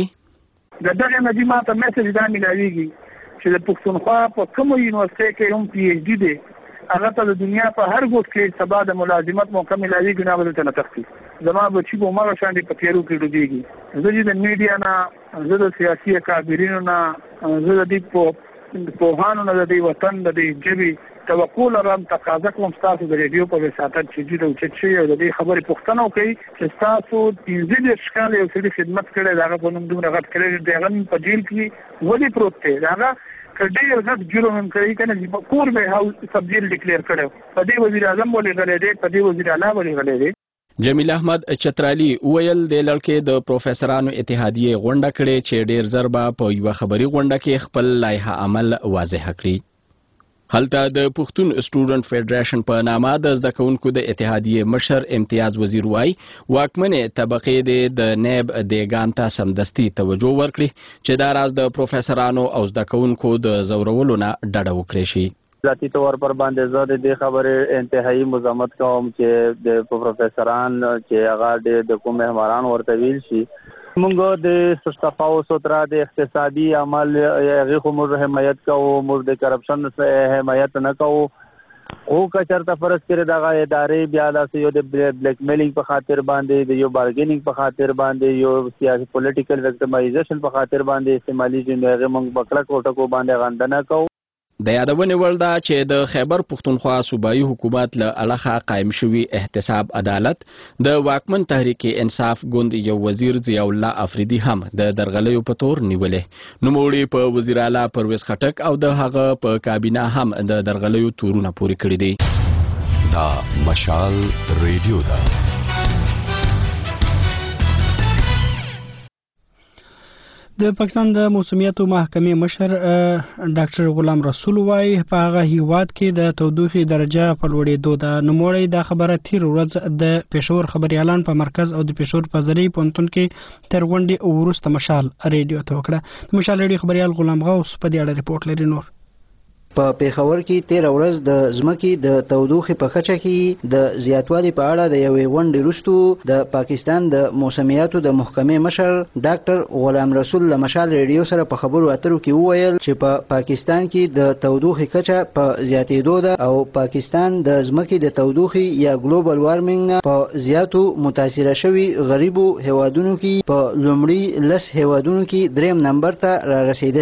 د دغه مجمع ته میسج دا ملایوي چې د پښتونخوا په کوم یونیورسيټي کې هم پی ایچ ډي دی، هغه ته د دنیا په هر ګوټ کې سبا د ملازمت موقع ملایوي ګناه به ته نه تختی. زما بچی به مغه شان دي په تیرو کې ډوبېږي. زه د میډیا نه، زه د سیاسي اکابرینو نه، زه د دې په پوهانو نه، د دې وطن د دې ژبې توقع لرم، تقاضا کوم ستاسو د ریډیو په وساتت چې جدي اوچت شي او د دې خبرې پوښتنه وکړي چې ستاسو پنځه دېرش کاله یو سړي خدمت کړی دی، هغه په نوم دومره غټ کړی دی، هغه په جیل کې ولې پروت دی، هغه کډیر غټ جرم هم کوي کنه چې کور به هاوس سبجیل ډیکلیئر کړو. په دې وزیر اعظم ولې غلې دی، په دې وزیر اعلی ولې غلې دی. جمیل احمد چترالی ویل د لړکې د پروفیسورانو اتحادیې غونډه کړې چې ډیر زر به په یو خبري غونډه کې خپل لایحه عمل واضح کړي. هلته د پښتون سټوډنټ فدریشن په نامه د زده کوونکو د اتحادیې مشر امتیاز وزیر وای واکمنې طبقې د نیب دیګان ته سمدستي توجه ورکړي چې دا راز د پروفیسورانو او زده کوونکو د زورولو نه ډډه وکړي شي. ذاتی طور پر باندې زه د دې خبرې انتهایی مزاحمت کوم چې د پروفیسوران چې هغه د کوم مهمانان ورته ویل شي موږ د سستفاو سوترا د اقتصادي عمل هغه خو موږ حمایت کوو، موږ د کرپشن څخه حمایت نه کوو. خو کچرته فرض کړي دغه ادارې بیا داسې یو د بلیک میلینګ په خاطر باندې، د یو بارګینینګ په خاطر باندې، یو سیاسي پولیټیکل وکټمایزیشن په خاطر باندې استعمالي جن هغه موږ بکړه کوټه کو باندې غندنه کوو. د یادونې وړ ده چې د خیبر پښتونخوا صوبایي حکومت له اړخه قائم شوی احتساب عدالت د واکمن تحریک انصاف ګوند یو وزیر ضیاء الله افریدي هم د درغلیو په تور نیولې. نوموړي په وزیر اعلی پرویز خټک او د هغه په کابینه هم د درغلیو تورونه پوري کړی دي. دا مشال ریډیو ده. د پاکستان د موسمیاتو محکمې مشر ډاکټر غلام رسول وای په هغه هیواد کې د تودوخې درجه په لوړېدو ده. نوموړی دا خبره تیر ورځ د پېښور خبريالان په مرکز او د پېښور فضلي پوهنتون کې تر غونډې وروسته مشال ریډیو ته وکړه. د مشال ریډیو خبريال غلام غوث په دې اړه ریپورت لري. نور په پیښور کې تیر ورځ د ځمکې د تودوخې په کچه کې د زیاتوالي په اړه د یوې غونډې وروسته د پاکستان د موسمیاتو د محکمې مشر ډاکټر غلام رسول له مشال ریډیو سره په خبرو اترو کې وویل چې په پا پاکستان کې د تودوخې کچه په زیاتېدو ده او پاکستان د ځمکې د تودوخې یا ګلوبل وارمنګ په زیاتو متاثره شوي غریبو هیوادونو کې په لومړي لس هیوادونو کې دریم نمبر ته را رسیدلی دی.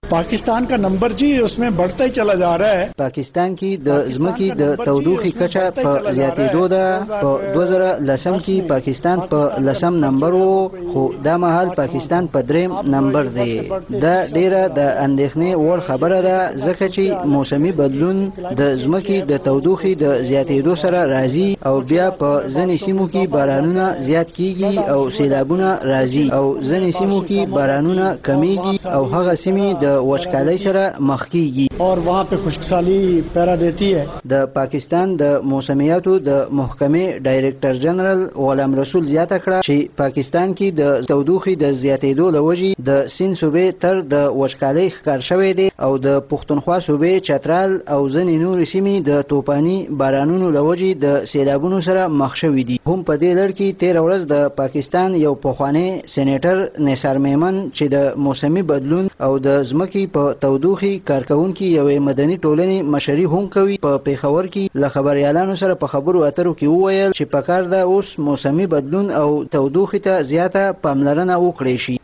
पाकिस्तान का नंबर जी उसमें बढ़ता ही चला जा रहा है। पाकिस्तान की د ځمکې د تودوخې کچه په زیاتېدو ده. په دوه زره لسم کې پاکستان په لسم نمبر وو، خو دا مهال پاکستان په دریم نمبر دی. دا ډیره د اندېښنې وړ خبره ده، ځکه چې موسمي بدلون د ځمکې د تودوخې د زیاتېدو سره راځي او بیا په ځینې سیمو کې بارانونه زیات کیږي او سیلابونه راځي، او ځینې سیمو کې بارانونه کمیږي او هغه سیمې د وچکالۍ سره مخ کیږي اور وहाँ पे खुशहाली पैरा देती है. د پاکستان د موسمیاتو د محکمې ډایریکټر جنرال غلام رسول زیاته کړه چې پاکستان کې د تودوخې د زیاتېدو له وجې د سیند صوبې تر د وچکالۍ ښکار شوی دی او د پښتونخوا صوبې چترال او ځینې نورې سیمې د توپاني بارانونو له وجې د سیلابونو سره مخ شوي دي. هم په دې لړ کې تېره ورځ د پاکستان یو پخوانی سېنیټر نثار میمن چې د موسمي بدلون او د ځمکې په تودوخې کارکوونکي یوې مدني ټولنې مشري هم کوي. په پیښور کې له خبریالانو سره په خبرو اترو کې وویل چې پکار ده اوس موسمي بدلون او تودوخې ته زیاته پاملرنه وکړي شي.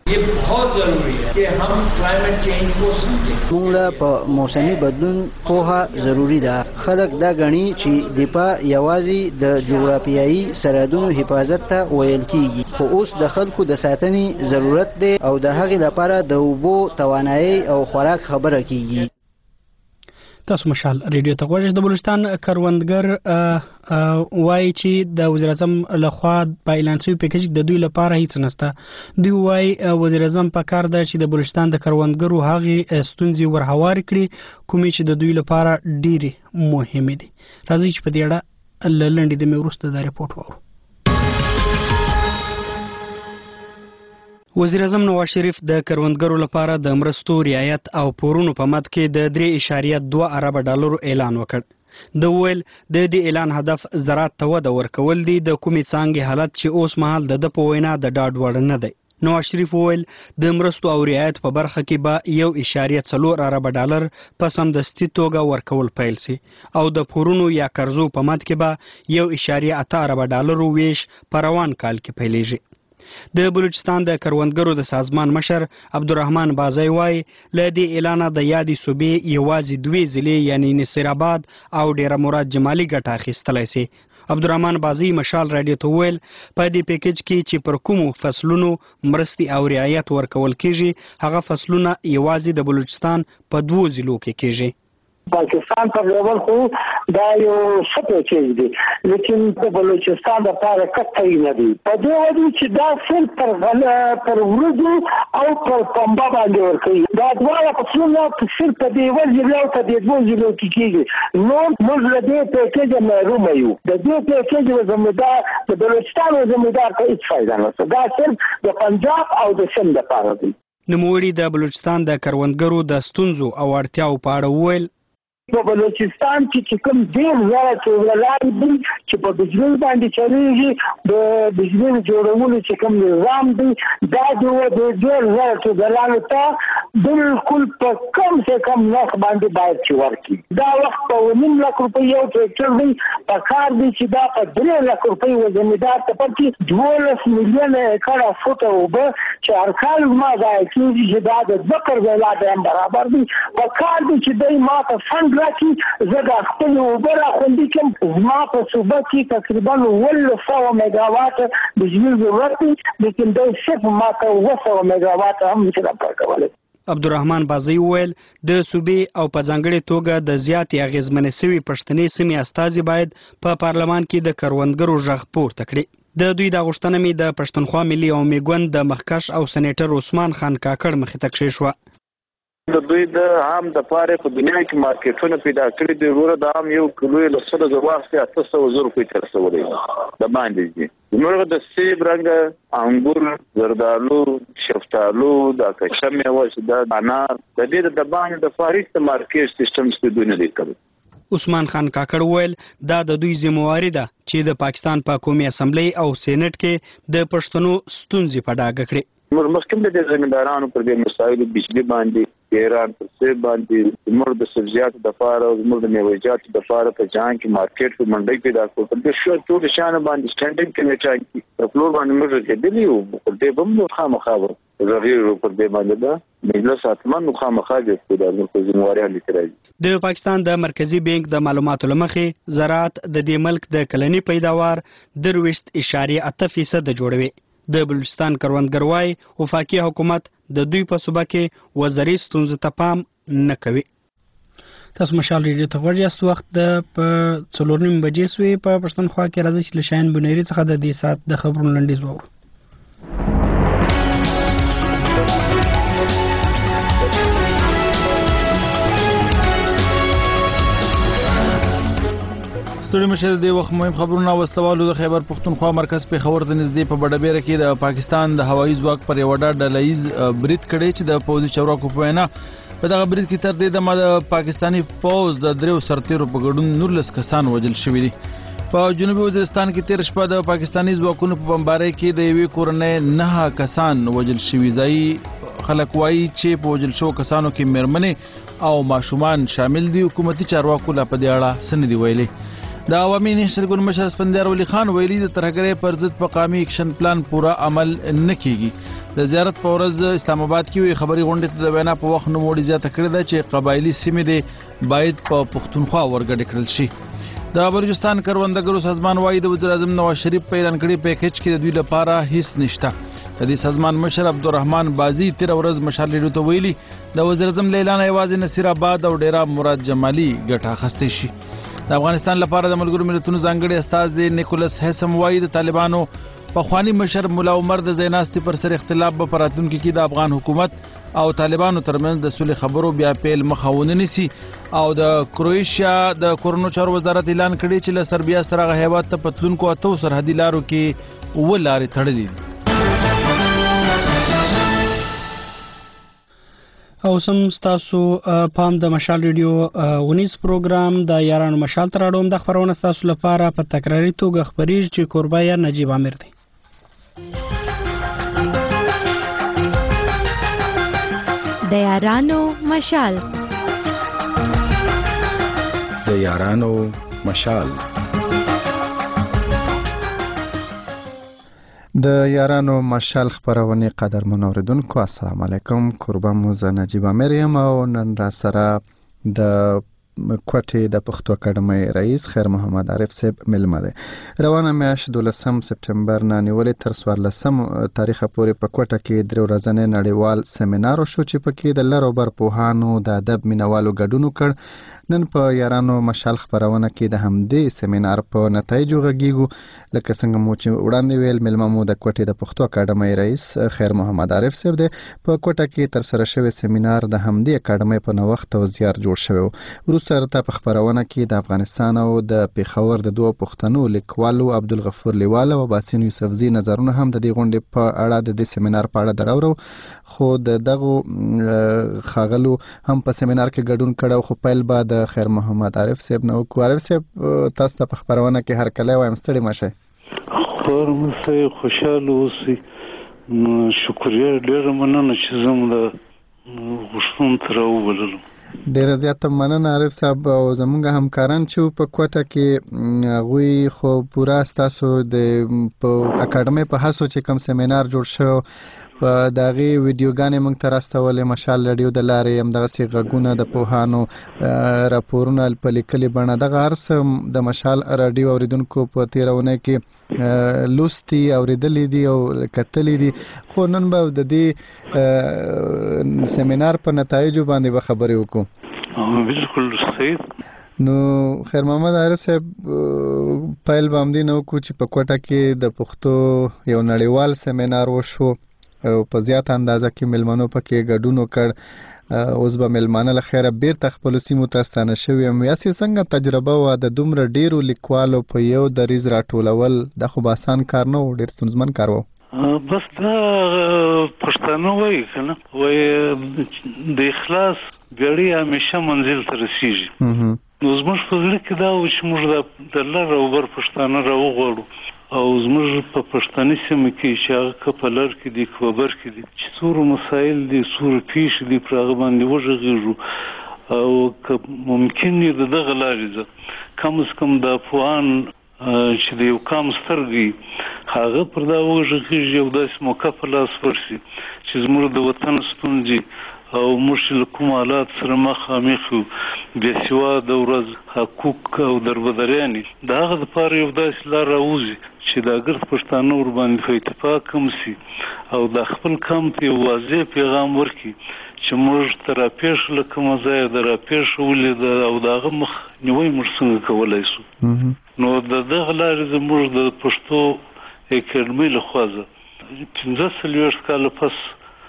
موږ له په موسمي بدلون پوهه ضروري ده. خلک دا ګڼي چې دفاع یوازې د جغرافیایي سرحدونو حفاظت ته ویل کیږي، خو اوس د خلکو د ساتنې ضرورت دی او د هغې لپاره د اوبو توانایي او خوراک خبره کیږي. تاسو مشال ریډیو ته غوږ د بلوچستان کروندګر وایي چې د وزیر اعظم لخوا په اعلان شوي پیکیج د دوی لپاره هیڅ نشته. دوی وایي وزیر اعظم په کار ده چې د بلوچستان د کروندګرو هغې ستونزې ورهوارې کړي کومې چې د دوی لپاره ډېرې مهمې دي. راځئ چې په دې اړه له لنډې دمې وروسته دا رپورټ واورو. وزیر اعظم نواز شریف د کروندګرو لپاره د مرستو رعایت او پورونو په مد کې د درې اعشاریه دوه اربه ډالرو اعلان وکړ. د ویل د دې اعلان هدف زراعت ته وده ورکول دي، د کومې څانګې حالت چې اوس مهال د د په وینا د ډاډ وړ نه دی. نواز شریف ویل د مرستو او رعایت په برخه کې به یو اعشاریه څلور اربه ډالر په سمدستي توګه ورکول پیل سي او د پورونو یا قرضو په مد کې به یو اعشاریه اته اربه ډالرو ویش په روان کال کې پیلېږي. د بلوچستان د کروندګرو د سازمان مشر عبدالرحمن بازی وایي له دې اعلانه د یادې صوبې یوازې دوې ضلعې یعنی نصیر آباد او ډیره مراد جمالي ګټه اخیستلی سي. عبدالرحمن بازی مشال رادیو ته ویل په دې پیکیج کې چې پر کومو فصلونو مرستې او رعایت ورکول کیږي هغه فصلونه یوازې د بلوچستان په دوو ضلعو کې کیږي. پاکستان پر لیول خو دا یو څه پیکیج دی، لیکن په بلوچستان لپاره کټی نه دی. په دې وجه چې دا صرف پر غله پر ورځو او پر پنبه باندې ورکوي. دا دواړه فصلونه صرف په دې وجه او په دې دوه ضلعو کې کیږي. نور موږ له دې پیکیج محروم یو. د دې پیکیج زموږ د بلوچستان زموږ ته هیڅ فایده نشته. دا صرف د پنجاب او د سند لپاره دی. نوموړي د بلوچستان د کروندګرو د ستونزو او اړتیاو په اړه وویل په بلوچستان کې چې کوم ډېر زیات ټولګلارې دي چې په بجلی باندې چلیږي، د بجلی جوړولو چې کوم نظام دی دا د ډېر زیات ټولګلارو ته بالکل په کم څه کم نرخ باندې باید چې ورکړي. دا وخت په نیم لک روپۍ یو ټریکټر دی، په کار دی چې دا په درې لک روپۍ و زمیندار ته پکې دولس میلیونه ایکړه فوټه اوبه چې هر کال ما ضایع کېږي چې دا د ذکر ویلا ته هم برابر دی. په کار دی چې دی ما ته فنډ راکړي، زه د خپلې اوبه راخوندي کړم. زما په صوبه کې تقریبا اوولس سوه میګاواټه بجلي ضرورت دی، لیکن دی صرف ما ته اووه سوه میګاواټه هم نشي راکولی. عبدالرحمن بازی ویل د صوبې او په ځانګړې توګه د زیاتې اغیزمنې سوي پښتنې سیمې استازي باید په پارلمان کې د کروندګرو غږ پورته کړي. د دوی د غوښتنه مې د پښتونخوا ملي عمومي ګوند د مخکښ او سېنیټر عثمان خان کاکړ مخې ته کښېښوه. د دوی د عام د پاره په دنیا کې مارکیټونه پیدا کړي دي. وروره د عام یو کیلو له سره د واخلي اته سوه زره روپۍ تر رسولی د باندې دي. نور د سیب رنګه انګور، زردالو، شفتالو، د کشم میوه چې د انار د دې د باندې د فارغ د مارکیټ سیستم څخه دوی نه دی کړی. عثمان خان کاکړ ویل دا د دوی ذمہواری ده چې د پاکستان په قومي اسمبلی او سېنات کې د پښتنو ستونزې په ډاګه کړي. مخکې د زمیندارانو پر دې مسایلو بجلی باندې ایران پر څه باندې زموږ د سبزیاتو د لپاره او زموږ د میوه‌جاتو د لپاره په ځان کې مارکیټ په منډي پیدا کړو د شو ټول شان باندې سټانډرډ کمیټه په فلور باندې موږ کې دلی او په دې باندې خامخابر زغیر پر دې باندې دا مجلس اتمن خامخا د د ځمواري لیکرای د پاکستان د مرکزی بانک د معلوماتو لمخې زراعت د دې ملک د کلنی پیداوار درويشت اشاریه اته فیصد جوړوي. د بلوچستان کروندګر وايي وفاقي حکومت د دوی په صوبه کې وزاري ستونزو ته پام نه کوي. تاسو مشال ریډیو ته ورجاست وخت د په څلور نیم بجې سوی په پښتونخوا کې راځي چې لشاین بنيري څخه د دې سات د خبرونو لنډیز وورو. ستړي مشه د وخت مهم خبرونه وستوالو د خیبر پښتونخوا مرکز په خبر د نږدې په بډبېره کې د پاکستان د هوایي ځواک پر یو ډډه ډلهیز برید کړی چې د پوځي چوراکو په وینا په دغه برید کې تر دې د پاکستاني فوج د دریو سرتیرو په ګډون نورلس کسان وژل شوي دي. په جنوبي وزیرستان کې تیر شپه د پاکستاني ځواکونو په بمبارۍ کې د یوې کورنۍ نه کسان وژل شوي. ځایي خلک وایي چې په وژل شوو کسانو کې میرمنې او ماشومان شامل دي. حکومتي چارواکو لا په دې اړه څه نه دي ویلي. د عوامي نهشتر ګوند مشر اسفندیار ولی خان ویلي د ترهګرۍ پر ضد په قومي اکشن پلان پورا عمل نه کیږي. د زیارت په ورځ اسلام آباد کې وی خبري غونډې ته د وینا په وخت نوموړي زیاته کړې ده چې قبایلی سیمې دې باید په پښتونخوا ورګډ کړل شي. د بلوچستان کروندګرو سازمان وایي د وزیر اعظم نواز شریف په اعلان کړي پیکج کې د دوی لپاره هیڅ نشته. د دې سازمان مشر عبدالرحمن بازی تیر ورځ مشال ریډیو ته ویلي د وزیر اعظم اعلان یوازې نصیر آباد او ډیرا مراد جمالي ګټه اخیستی شي. د افغانستان لپاره د ملګرو ملتونو ځانګړي استازي نیکولس هیسم وایي د طالبانو پخوانی مشر مولا عمر د زیناستي پر سر اختلاف به په راتلونکي کې د افغان حکومت او طالبانو ترمنځ د صلح خبرو بیا پیل مخه ونه نیسي. او د کروشیا د کورونو چارو وزارت اعلان کړی چې له سربیا سره هغه هیواد ته په تلونکو اتو سرحدي لارو کې اووه لارې تړلې دي. او سم ستاسو پام د مشال ریډیو ونیس پروګرام د یارانو مشال تر اړوم د خبرونه ستاسو لپاره په تکراری توګه خبرېږي چې قربایا نجیب عامر دی. د یارانو مشال د یارانو مشال د یارانو مشال خبرونه قدرمن اوریدونکو السلام علیکم. قربان مو زه نجیب عامر یم او نن را سره د کوټې د پښتو اکاډمۍ رئیس خیر محمد عارف صاحب ملمه دی. روانه میاشت دولسم سپټمبر نه نیولې تر څوارلسم تاریخ پورې په کوټه کې درې ورځنی نړیوال سیمینار وشو چې پکې د لر او بر پوهانو د ادب مینوالو ګډون وکړ. نن په یارانو مشال خبرونه کې د همدې سیمینار په نتایجو غږیږو. لکه څنګه مو چې وړاندې ویل ملمه مو د کوټې د پښتو اکاډمۍ رئیس خیر محمد عارف صاحب دی. په کوټه کې تر سره شوی سیمینار د همدې اکاډمۍ په نوښت او زیار جوړ شوی. وروسته ته په خبرونه کې د افغانستان او د پیښور د دوه پښتنو لیکوالو عبدالغفور لیواله او باسین یوسفزي نظرونه هم د دې غونډې په اړه د دې سیمینار په اړه دراورو. خو د دغه خاغلو هم په سیمینار کې ګډون کړو. خو پیل بعد د خیر محمد عارف صاحب نو کو عارف صاحب تاسو ته په خبرونه کې هر کله وایم ستړي مشه. خور مې خوشاله اوسئ. شکریه ډېره مننه چې زموږ د غوښتنو ته راوبللم. ډېره زیاته مننه عارف صاحب. او زموږ همکاران چې په کوټه کې هغوی خو پوره ستاسو د په اکاډمۍ په هڅو چې کوم سیمینار جوړ شو په دغه ویډیوګانې موږ ته راستولې مشال ریډیو د لارې همدغسې غږونه د پوهانو راپورونه په لیکلې بڼه دغه هر څه د مشال راډیو اوریدونکو په تېرونه کې لوستي اوریدلې دي او کتلې دي. خو نن به د دې سیمینار په نتایجو باندې به خبرې وکړو. بالکل صحیح. نو خیر محمد عارف صاحب پیل به همدې نه وکړو چې په کوټه کې د پښتو یو نړیوال سیمینار وشو او په زیاته اندازه کې ملمنو پکې ګډون وکړ. اوس به ملمانه له خیره بیرته خپلو سیمو ته ستانه شوي یم. یاسې څنګه تجربه وه د دومره ډېرو لیکوالو په یو دریځ راټولول؟ دا خو به اسان کار نه و، ډېر ستونزمن کار و. بس دا پښتانه وایي که نه، وایي د اخلاص ګړۍ همیشه منزل ته رسېږي. نو زموږ په زړه کې دا و چې موږ د لر او بر پښتانه راوغواړو او زموږ په پښتني سیمه کې چې هغه په لر کې دي کبر کې دي چې څور مسایل دي څور پیښ دي پر هغه باندې وژغېږو او که ممکن دي دغه لارې زه کم از کم د افغان چې د یو کام سترګې هغه پر دا وژغېږي او داسې موقع په لاس ورسي چې زموږ د وطن ستونزې او موږ له کوم حالات سره مخامخ یو بې سواده ورځ حقوق او دربدریانې د هغه دپاره یو داسې لار راوځي چې د ګرد پښتانه ورباندې په اتفاق هم سي او د خپل کام ته یو واضح پیغام ورکړي چې موږ ته راپېښ له کومه ځایه د راپېښه ولیده او د هغه مخنیوی موږ څنګه کولی سو نو د دغه لارې زموږ د پښتو اکاډمۍ لخوا زه پنځه څلوېښت کاله پس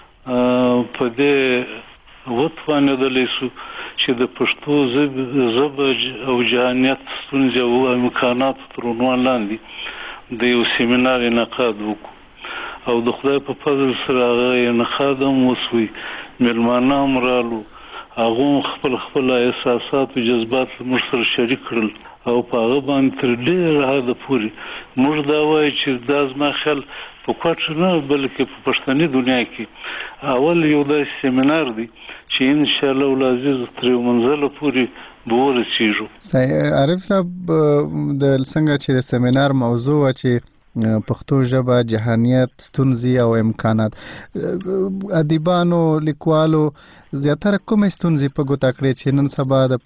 په دې وتوانېدلی سو چې د پښتو ژبه او جهانیت ستونزې او امکاناتو تر عنوان لاندې د یو سیمینار انعقاد وکړو او د خدای په فضل سره هغه انعقاد هم وسوی میلمانه هم رالو هغه هم خپل خپل احساسات او جذبات موږ سره شریک کړل او په هغه باندې تر ډېره حده پورې موږ دا وایو چې دا زما خیال په کوټ نه بلکې په پښتني دنیا کې اول یو داسې سیمینار دی چې انشاءالله العزیز تر یو منزله پورې به ورسېږو. عارف صاحب د څنګه چې د سیمینار موضوع وه چې پښتو ژبه جهانیت ستونزې او امکانات ادیبانو لیکوالو زیاتره کومې ستونزې په ګوته کړې چې نن سبا د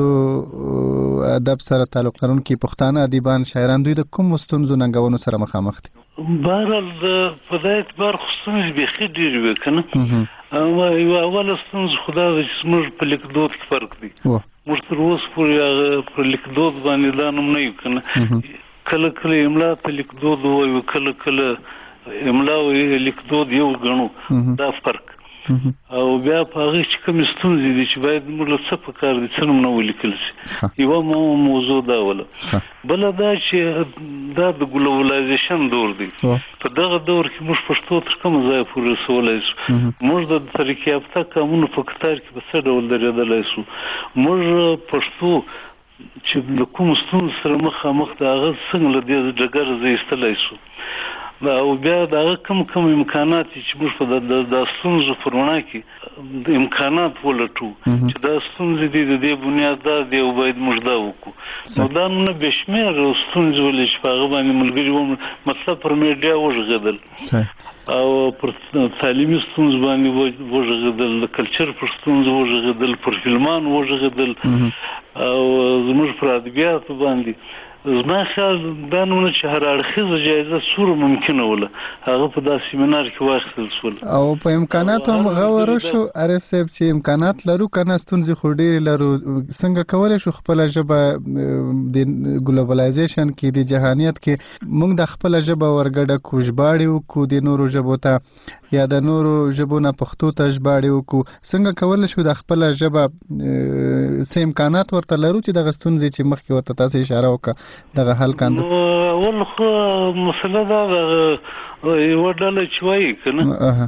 پښتو ادب سره تعلق لرونکي پښتانه ادیبان شاعران دوی د کومو ستونزو ننګونو سره مخامخ دي؟ بهرحال په دا اعتبار خو ستونزې بیخي ډېرې وې که نه یوه اوله ستونزه خو دا ده چې زموږ په لیکدود کې فرق دی موږ تر اوسه پورې هغه په لیکدود باندې دا نوم نه یو که نه کله کله املا ته لیکدود وایو کله کله املا او لیکدود یو ګڼو دا فرق او بیا په هغه چې کومې ستونزې دي چې باید موږ له څه پکار دي څه نوم نه ولیکل شي یوه موضوع دا وله بله دا چې دا د ګلوبلایزیشن دور دی په دغه دور کې موږ پښتو تر کومه ځایه پورې رسولی شو موږ د ترقي یافته قامونو په کتار کې په څه ډول درېدلی شو موږ پښتو چې د کوم ستونزو سره مخامخ د هغه څنګه له دې ډګره زه ایستلی شو او بیا د هغه کم کم امکانات چې موږ په د ستونزو په رڼا کې د امکانات ولټو چې دا ستونزې دي د دې بنیاد دا دی او باید موږ دا وکړو نو دا نه بې شمېره ستونزې ولې چې په هغه باندې ملګري مطلب پر میډیا وژغېدل او پر تعلیمي ستونزو باندې وژغېدل د کلچر پر ستونزو وژغېدل پر فلمانو وژغېدل او زموږ پر ادبیاتو باندې زما خیال دا نومونه چې هر اړخیزه جایزه څومره ممکنه وله هغه په دا سیمینار کې واخیستل شول او په امکاناتو هم غور وشو. عارف صاحب چې امکانات لرو که نه ستونزې خو ډېرې لرو څنګه کولی شو خپله ژبه د ګلوبلایزیشن کې د جهانیت کې موږ د خپله ژبه ورګډه کړو ژباړې وکړو د نورو ژبو ته یا د نورو ژبو نه پښتو ته ژباړې وکړو څنګه کولی شو د خپله ژبه څه امکانات ورته لرو چې دغه ستونزې چې مخکې ورته تاسې اشاره وکړه دغه حل کنده اول خو مسله دا یوه ډله چې وایي که نه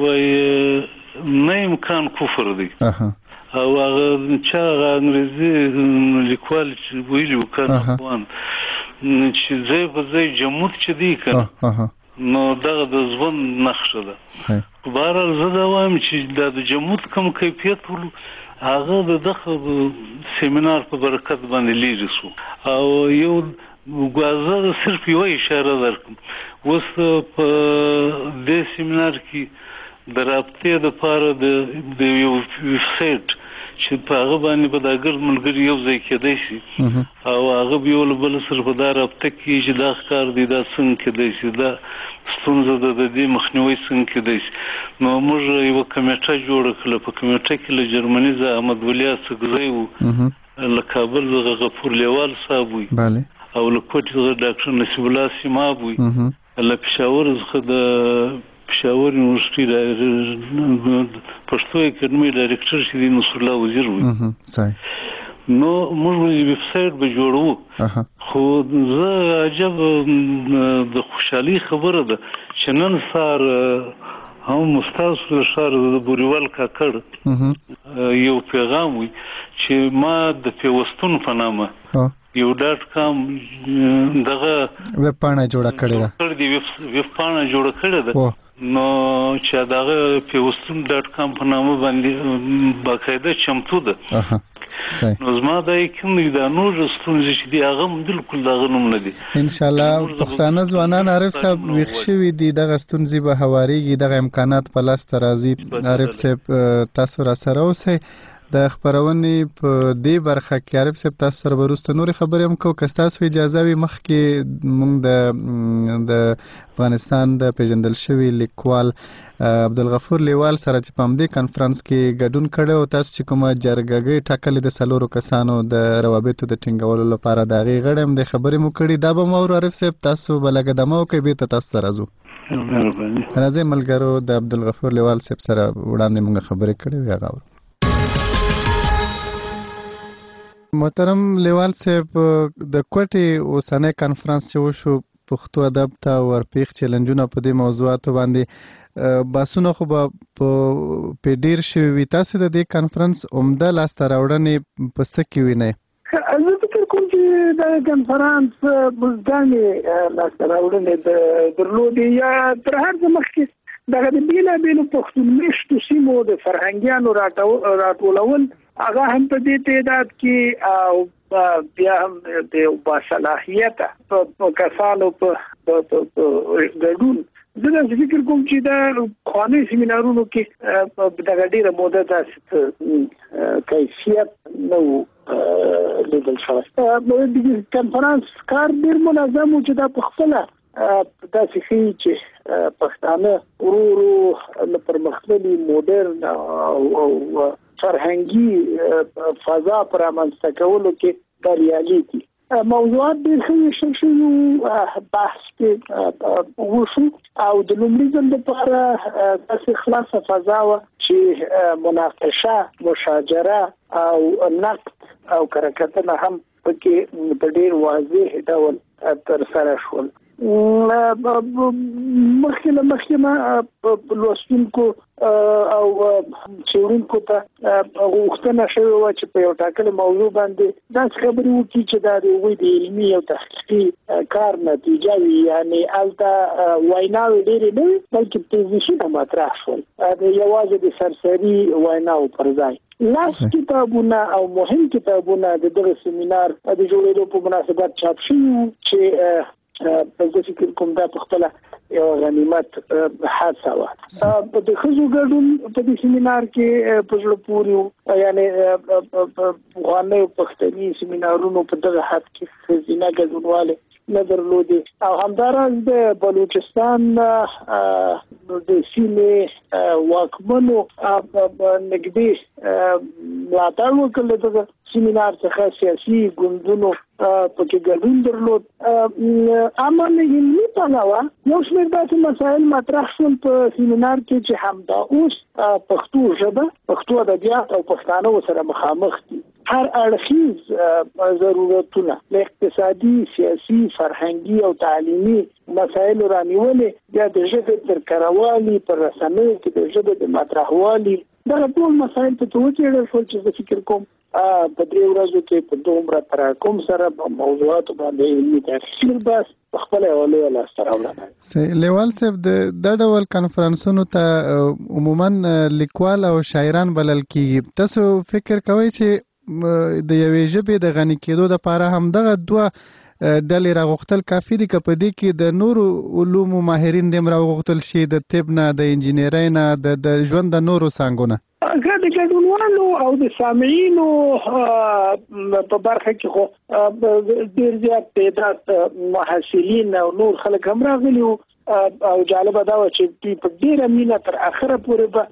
وایي نه امکان کفر دی او هغه چا هغه انګریزي لیکوال چې ویلي وو کان افغان چې ځای په ځای جمود چې دی که نه نو دغه د ژوند نښه ده په بهرحال زه دا وایم چې دا د جمود کوم کیفیت ولو هغه د دغه سیمینار په برکت باندې لیرې شو او یو زه صرف یوه اشاره درکړم اوس په دې سیمینار کې د رابطې دپاره د یو ویبسایټ چې په هغه باندې به دا ګرد ملګري یو ځای کېدی شي او هغه به یو له بل سره په دا رابطه کې چې دا ښکار دی دا څنګه کېدی شي دا ستونزه ده د دې مخنیوی څنګه کېدی شي نو موږ یوه کمیټه جوړه کړله په کمیټه کې له جرمني زه احمد ولي اڅکزی و له کابل څخه غفور لیوال صاحب وي او له کوټې څخه ډاکټر نصیب الله سیماب وي له پېښور څخه د پېښور یونیورسټي پښتو اکاډمۍ ډایرکټر چې دی نصر الله وزیر وي نو موږ ویب سایټ به جوړو خو زه عجب د خوشحالي خبره ده چې نن سهار هم ستاسو له ښاره د بوریوال کاکړ یو پیغام وي چې ما د پیوستون په نامه یو ډاټ کام دغه ویب پاڼه جوړه کړې ده کړ دی ویب پاڼه جوړه کړې ده نو چې دغه پیوستون ډاټ کام په نامه باندې باقاعده چمتو ده اها صحیح نو زما دا کوم دا نور ستونزې چې دی هغه بالکل دغه نوم نه دي ان شاء الله پښتانه ځوانان عارف صاحب ویښ شوي دي دغه ستونزې به هواريږي دغه امکانات په لاس ته راځي عارف صاحب تاسو را سره اوسئ د خبرونې په دې برخه کې عارف صاحب تاسو سره وروسته نورې خبرې هم کوو که تاسو اجازه وي مخکې موږ د د افغانستان د پیژندل شوي لیکوال عبدالغفور لیوال سره چې په همدې کنفرانس کې ګډون کړی او تاسو چې کومه جرګه ټاکلې د څلورو کسانو د روابطو د ټینګولو لپاره د هغې غړی هم د خبرې مو کړي دا به مو اورو عارف صاحب تاسو به لږه دمه وکړئ بېرته تاسو ته راځو راځئ ملګرو د عبدالغفور لیوال صاحب سره وړاندې موږ خبرې کړې وې هغه اورو محترم لیوال صاحب د کوټې اوسنۍ کنفرانس چې وشو پښتو ادب ته ورپېښ چیلنجونه په دې موضوعاتو باندې باسونه خو به په ډېر شوي وي تاسې د دې کنفرانس عمده لاسته راوړنې په څه کې وینئ زه فکر کوم چې دا کنفرانس بزګانې لاسته راوړنې درلودې یا تر هر څه مخکې دغه د بېلابېلو پښتون میشتو سیمو د فرهنګیانو راټولول هغه هم په دې تعداد کې او بیا هم د باصلاحیته په کسانو په ګډون زه دا فکر کوم چې دا خواني سیمینارونو کې دغه ډیره موده داسې کیفیت نو لیدل شوی د کنفرانس کار ډیر منظم و چې دا په خپله داسې ښیي چې پښتانه ورو ورو له پرمختللي موډرن او فرهنګي فضا پر رامنځته کولو کې بریالي دي موضوعات ډېر ښه ویشل شوي بحث کې وشو او د لومړي ځل لپاره داسې خلاصه فضا وه چې مناقشه مشاجره او نقد او کرکټنه هم پکې په ډېر واضح ډول ترسره شول مخکې له مخکې ما لوستونکو او څېړونکو ته غوښتنه شوې وه چې په یو ټاکلې موضوع باندې داسې خبرې وکړي چې دا د هغوی د علمي او تحقیقي کار نتیجه وي یعنې هلته ویناوې ډېرې نه وي بلکې تیزیشونه مطرح شول یوازې د سرسري ویناو پر ځای لاس کتابونه او مهم کتابونه د دغه سیمینار د جوړېدو په مناسبت چاپ شوي وو چې په زه فکر کوم دا په خپله یو غنیمت حادثه وه د ښځو ګډون په دې سیمینار کې په زړه پورې و یعنې پخوانیو پښتني سیمینارونو په دغه حد کې ښځینه ګډونوالی نه درلودې او همداراز د بلوچستان د سیمې واکمنو نږدې ملاتړ وکړ دغه سیمینار څخه سیاسي ګوندونو پکې ګډون درلود اما له علمي پلوه یو شمېر داسې مسایل مطرح شول په سیمینار کې چې همدا اوس پښتو ژبه پښتو ادبیات او پښتانه سره مخامخ دي هر اړخیز ضرورتونه له اقتصادي سیاسي فرهنګي او تعلیمي مسایل رانیولې بیا د ژبې تر کاروالي پر رسنیو کې د ژبې د مطرحوالي دا ټول مسایل په توګه شول چې زه فکر کوم په دې ورځو کې په دومره تراکم سره موضوعات باندې علمي تفسیر بس خپل اولي ولا ستراوړنه لیوال صاحب د ډول کنفرانسونو ته عموما لیکوال او شاعران بلل کیږي تاسو فکر کوئ چې د یوې ژبې د غني کېدو لپاره هم دغه دوه ډلې راغوښتل کافي دي که په دې کې د نورو علومو ماهرین دې هم راغوښتل شي د طب نه د انجینرۍ نه د ژوند د نورو څانګو نه که د ګډونوالو او د سامعینو په برخه کې خو ډېر زیات تعداد محصلین او نور خلک هم راغلي وو او جالبه دا وه چې دوی په ډېره مینه تر اخره پورې به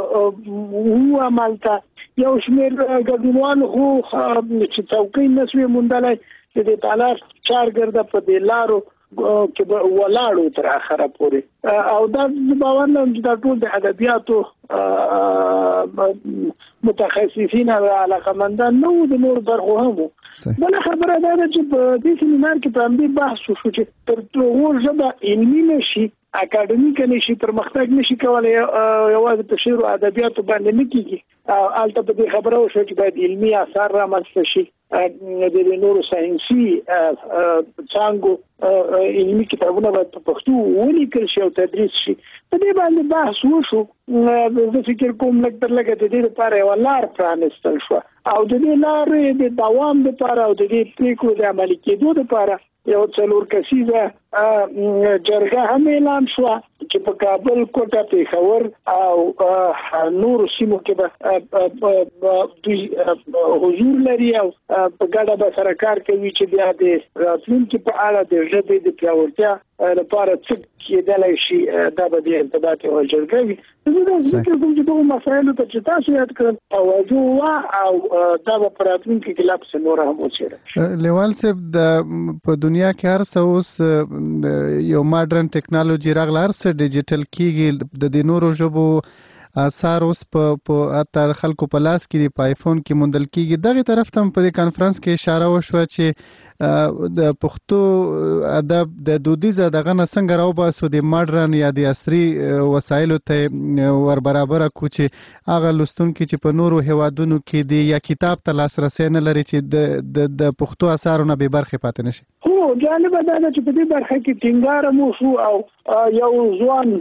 وو همالته یو شمېر ګډونوالو خو چې څوکۍ نه سوې موندلی چې د تالار چارګرده په دې لارو کې به ولاړو تر اخره پورې او دا باور لرم چې دا ټول د ادبیاتو متخصصین او علاقمندان نه وو د نورو برخو هم وو بل خبره دا ده چې په دې سیمینار کې په همدې بحث وشو چې تر څو ژبه علمي نشي اکاډمیک نشي پرمختګ نشي کولای یوازې په شعر او ادبیاتو باندې نه کیږي. البته په دې خبره وشو چې باید علمي آثار رامنځته شي، د نورو ساينسي څانګو علمي کتابونه باید په پښتو ولیکل شي او تدریس شي. په دې باندې بحث وشو. زه فکر کوم لکه تر لکه د دې لپاره یو لار پرانستل شو او د دې لارې د دوام لپاره او د دې پریکړو د عملي کېدو لپاره یو څلور کسیزه جرګه هم اعلان شو چې په کابل، کوټه، پېښور او نور سیمو کې به دوی حضور لري او په ګډه به سره کار کوي چې بیا د راتلونکي په اړه د ژبې د پیاوړتیا لپاره څه کېدلی شي. دا به د ارتباط یوه جرګه وي. زه فکر کوم چې دغو مسایلو ته چې تاسو یاد کړل توجه وه او دا به په راتلونکي کې لا پسې نوره هم وڅېړل. لیوال صاحب د په دنیا کې هر څه اوس یو ماډرن ټیکنالوژي راغله، هر څه ډیجیټل کېږي. د دې نورو ژبو اثار اوس په حتی خلکو په لاس کې دي، په آیفون کې موندل کېږي. دغې طرف ته هم په دې کانفرنس کې اشاره وشوه چې د پښتو ادب د دودیزه دغه نه څنګه راوباسو، د ماډرن یا د عصري وسایلو ته ور برابره کړو چې هغه لوستونکي چې په نورو هیوادونو کې دي یا کتاب ته لاسرسی نه لري چې د پښتو اثارو نه بې برخې پاتې نه شي. هو جالبه دا ده چې په دې برخه کې ټینګار مو شو او یو ځوان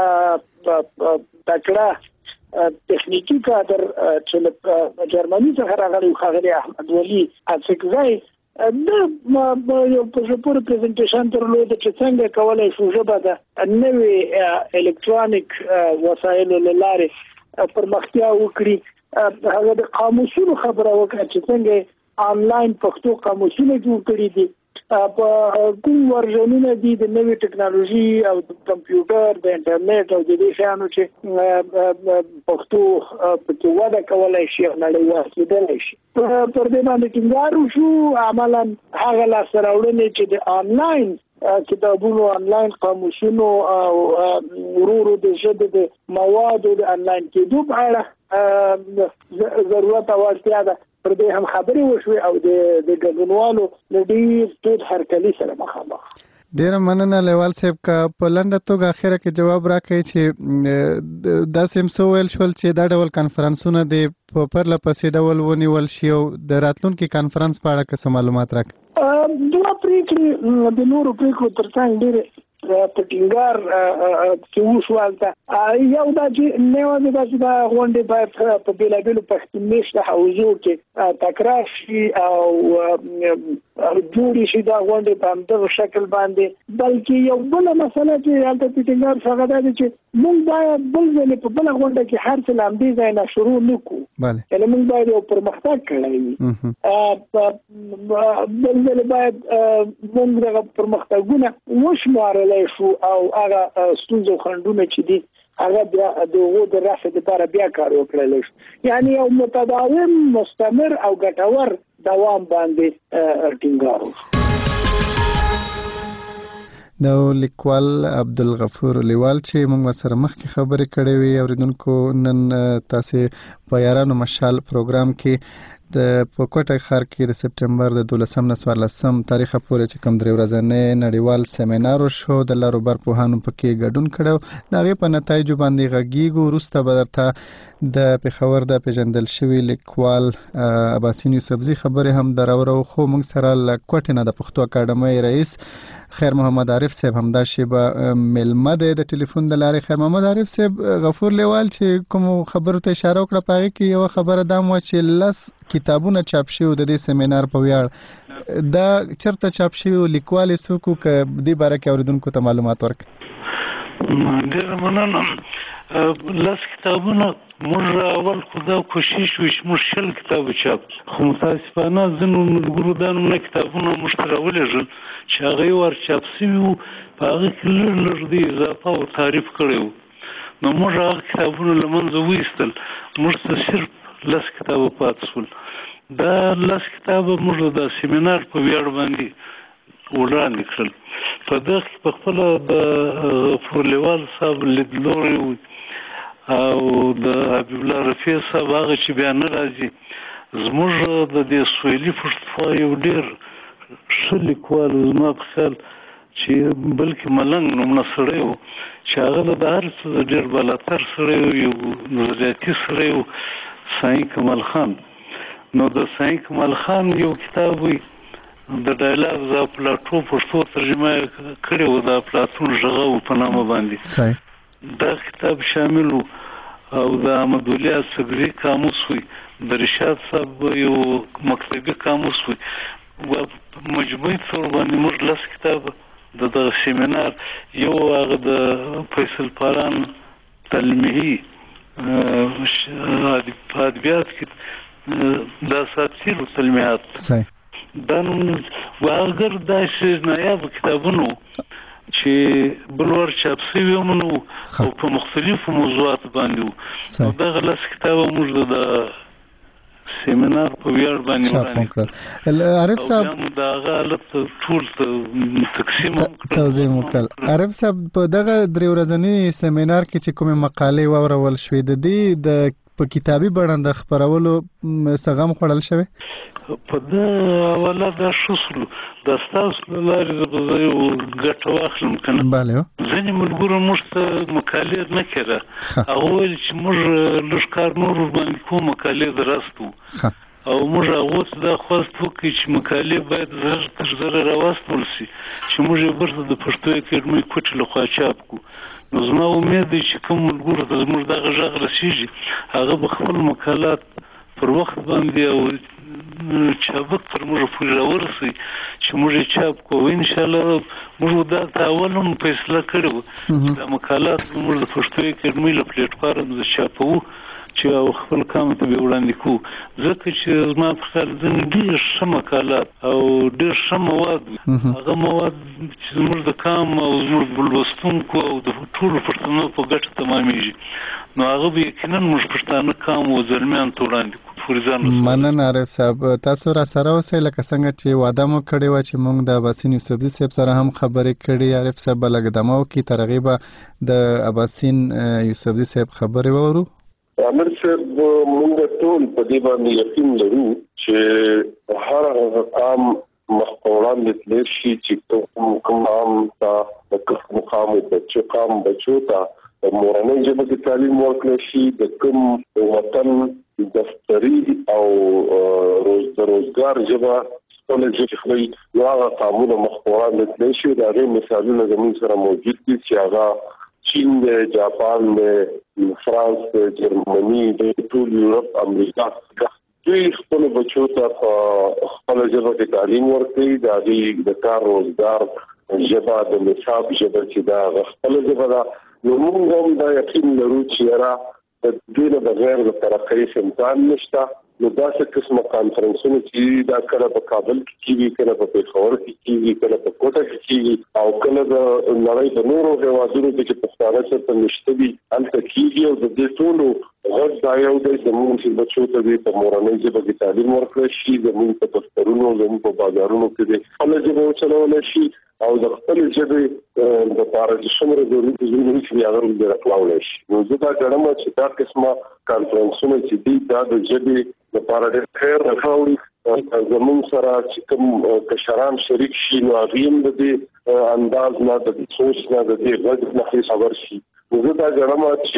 تکړه تخنیکی کادر چې جرمني څخه راغلی ښاغلی احمد ولي اڅکزی د یو په پوره پریزنټیشن درلود چې څنګه کولای شو ژبه د نوې الکترونیک وسایلو له لارې پرمختیا وکړي. هغه د قاموسونو خبره وکړه چې څنګه آنلاین پښتو قاموسونه جوړ کړي دي، په کوم ورژنونه دي د نوې ټکنالوژي او د کمپیوټر د انټرنیټ او د دې شیانو چې پښتو په وده کولای شي او نړیوال کېدلی شي. پر دې باندې ټینګار وشو. عملاً هغه لاسته راوړنې چې د آنلاین کتابونو، آنلاین قاموسونو او ورو ورو د ژبې د موادو د آنلاین کېدو په اړه ضرورت او اړتیا ده، پر دې هم خبرې وشوې او د ګډونوالو له ډېر تود هرکلي سره مخامخ. ډیره مننه لیوال صاحب. که په لنډه توګه اخره کې جواب راکړئ چې داسې هم څه ویل شول چې دا ډول کنفرانسونه د په پرله پسې ډول ونیول شي او د راتلونکي کنفرانس په اړه که څه معلومات راکړئ. دوه پریکړې د نورو پریکړو تر څنګ ډېرې په ټینګار کې وشو. هلته یو دا چې نه یوازې دا چې دا غونډې باید په بېلابېلو پښتون میشته حوزو کې تکرار شي او جوړې شي دا غونډې په همدغه شکل باندې، بلکې یو بله مسله چې هلته په ټینګار شو هغه دا ده چې موږ باید بل ځلې په بله غونډه کې هر څه له همدې ځای نه شروع نه کړو، یعنې موږ باید یو پرمختګ کړی وي. بل ځلې باید موږ دغه پرمختګونه وشمارلی شو او هغه ستونزې او خنډونه چې دي هغه بیا د هغو د رفع لپاره بیا کار وکړلی شو. یعنې یو متداوم، مستمر او ګټور دوام باندې ټینګار وشو. د لیکوال عبدالغفور لیوال چې موږ سره مخکې خبرې کړې وي، اوریدونکو نن تاسې په یارانو مشال پروګرام کې د په کوټه ښار کې د سپټمبر د دولسم نه څوارلسم تاریخه پورې چې کوم درې ورځنی نړیوال سیمینار وشو، د لاروبر پوهانو پکې ګډون کړی، د هغې په نتایجو باندې غږیږو. وروسته به درته د پېښور د پیژندل شوي لیکوال اباسین یوسفزي خبرې هم دراورو. خو موږ سره له کوټې نه د پښتو اکاډمۍ رئیس خیر محمد عارف صاحب همدا شیبه میلمه دی د ټلیفون د لارې. خیر محمد عارف صاحب، غفور لیوال چې کوم خبرو ته اشاره وکړه په هغې کې یوه خبره دا وه چې لس کتابونه چاپ شوي د دې سیمینار په ویاړ. دا چېرته چاپ شوي او لیکوال یې څوک و، که دې باره کې اورېدونکو ته معلومات ورکړي؟ ډېره مننه. لس کتابونه موږ اول خو دا کوشش وي چې موږ شل کتابه چاپ، خو متاسفانه ځینو ملګرو دا نومونه کتابونه موږ ته راولېږل چې هغه ور چاپ شوي وو، په هغه کې لږ لږ د اضافه او تعریف کړی وو. نو موږ هغه کتابونه له منځه وایستل، موږ ته صرف لس کتابه پاتې شول. دا لس کتابه موږ د سیمینار په ویاړ باندې وړاندې کړل. په دغه کې په خپله د غفور لیوال صاحب لیدلوری او د حبیب الله رفیع صاحب هغه چې بیا نه راځي زموږ د دې سویلي پښتونخوا یو ډېر ښه لیکوال زما په خیال چې بلکې ملنګ نومونه سړی و چې هغه د هر څه ډېر بالاتر سړی و، یو نظریاتي سړی و، ساین کمال خان. نو د ساین کمال خان یو کتاب وي د ډایلاګ ز پلاټو پښتو ترجمه کړې و، د افلاطون غږ په نامه باندې دا کتاب شامل و. او د احمد ولي اصغري قاموس وي، د رشاد صاحب یو مکتبي قاموس وي. مجموعي طور باندې موږ لس کتاب د دغه سیمینار، یو هغه د فیصل پاران تلمیحي ادبیات کې د اساطیر تلمیحات دا نوم و، اگر دا شی نایاب کتابونو چې بلور چاپ شوي هم نو او په مختلفو موضوعاتو باندې و. دغه لس کتابه موږ د سیمینار په ویاړ باندې وړاندې کړل. عارف صاحب دا غلط ټول تقسیم توضیح وکړل. عارف صاحب په دغه درې ورځنی سیمینار کې چې کومه مقالې واورول شوې د دې د په کتابي بڼه د خبرولو سغم خړل شوی په دا ولا دا شوسلو د تاسو لارې د یو ګټه واخلم کنه. bale ځینې ملګرو موږ ته مقالې نه کړه، هغه ویل چې موږ لښکار نور باندې کوم مقالې درستو او موږ هغه دا خواست وکړي چې مقالې باید زر تر زر راوستل شي چې موږ یې برته د پښتو اکاډمۍ کوټې لخوا چاپ کړو. نو زما امید دی چې کوم ملګرو ته زموږ دغه غږ رسیږي هغه به خپل مقالات پر وخت باندې او چابک تر موږ پورې راورسوي چې موږ یې چاپ کوو. انشاءالله موږ دا اول هم فیصله کړې وه چې دا مقالات موږ د پښتو اکاډمۍ له پلیټفارم د چاپوو چې او خپل کام ته به وړاندې کوو، ځکه چې زما په خیال ځینې ډېر ښه مقالات او ډېر ښه مواد هغه مواد چې زموږ د کام او زموږ لوستونکو او د ټولو پښتنو په ګټه تمامیږي، نو هغه به یقینا موږ پښتانه کام او زلمیان ته وړاندې کوو. مننه عارف صاحب، تاسو را سره اوسئ لکه څنګه چې وعده مو کړې وه چې موږ د اباسین یوسفزي صاحب سره هم خبرې کړې. عارف صاحب به لږ دمه وکړي، تر هغې به د اباسین یوسفزي صاحب خبرې واورو. عامر صاحب موږ ټول په دې باندې یقین لرو چې هر هغه قام مخ په وړاندې تللی شي چې کوم قام ته د کوم قام بچو قام بچو ته د مورنۍ ژبه کې تعلیم ورکړل شي، د کوم وطن دفتري او روز د روزګار ژبه خپل ژبه خپل نو هغه قامونه مخ په وړاندې تللی شي. د هغې مثالونه زموږ سره موجود دي چې هغه چین دی، جاپان دی، فرانس دی، جرمني دی، ټول یورپ، امریکا دوی خپل بچو ته په خپل ژبه کې تعلیم ورکوي. د هغې د کار روزګار ژبه د نصاب ژبه چې دا خپل ژبه ده. نو موږ هم دا یقین لرو چې یاره د دوی نه بغیر د ترقۍ امکان نشته. نو داسې قسمه کانفرنسونه چې دا کله په کابل کې کېږي، کله په پېښور کې کېږي، کله په کوټه کې کېږي او کله د نړۍ د نورو هېوادونو کې چې پښتانه چېرته نشته دي هلته کېږي. او د دې ټولو غږ دا یو دی زموږ چې بچو ته دې په مورنۍ ژبه کې تعلیم ورکړی شي، زموږ په دفترونو زموږ په بازارونو کې دې خپله ژبه وچلولی شي او د خپلې ژبې دپاره چې څومره ضروري څیزونه وي چې هغه هم دې راټولولی شي. نو زه دا ګڼم چې دا قسمه کانفرنسونه چې دي دا د ژبې لپاره ډېر خیر راوړي. زموږ سره چې کوم کشران شریک شي نو هغوی هم د دې انداز نه، د دې سوچ نه، د دې غږ نه خبر شي. نو زه دا ګڼم چې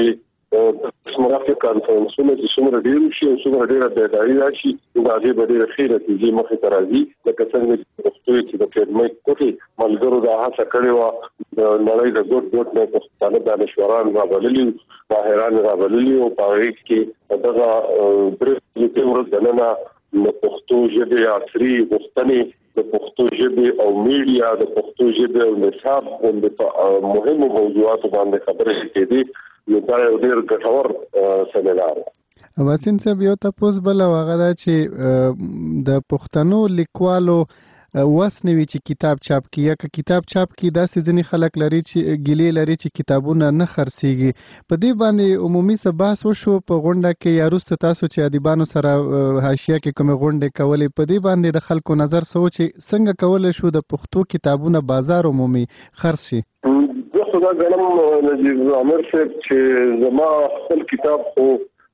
قسمه کانفرنسونه چې څومره ډېر شي او څومره ډېره بیداري راشي نو د هغې به ډېره ښې نتیجې مخې ته راځي. لکه څنګه چې پښتو چې د اکاډمۍ کوټې ملګرو دا هڅه کړې وه، د نړۍ د ګوټ ګوټ نه پښتانه دانشوران رابللي، ماهران رابللي او په هغې کې دغه درې ورځې دننه د پښتو ژبې عصري غوښتنې، د پښتو ژبې او میډیا، د پښتو ژبې او نصاب باندې په مهمو موضوعاتو باندې خبرې کېدې. نو دا یو ډېر ګټور سیمینار. اباسین صاحب یو تپوس بل هغه دا چې د پښتنو لیکوالو وس نه وي چې کتاب چاپ کړي، یا که کتاب چاپ کړي داسې ځینې خلک لري چې ګیلې لري چې کتابونه نه خرڅېږي. په دې باندې عمومي څه بحث وشو په غونډه کې، یا وروسته تاسو چې ادیبانو سره حاشیه کې کومې غونډې کولې په دې باندې د خلکو نظر څه و چې څنګه کولی شو د پښتو کتابونه بازار عمومي خرڅ شي؟ زه خو دا ګڼم نجیب عامر صاحب چې زما خپل کتاب خو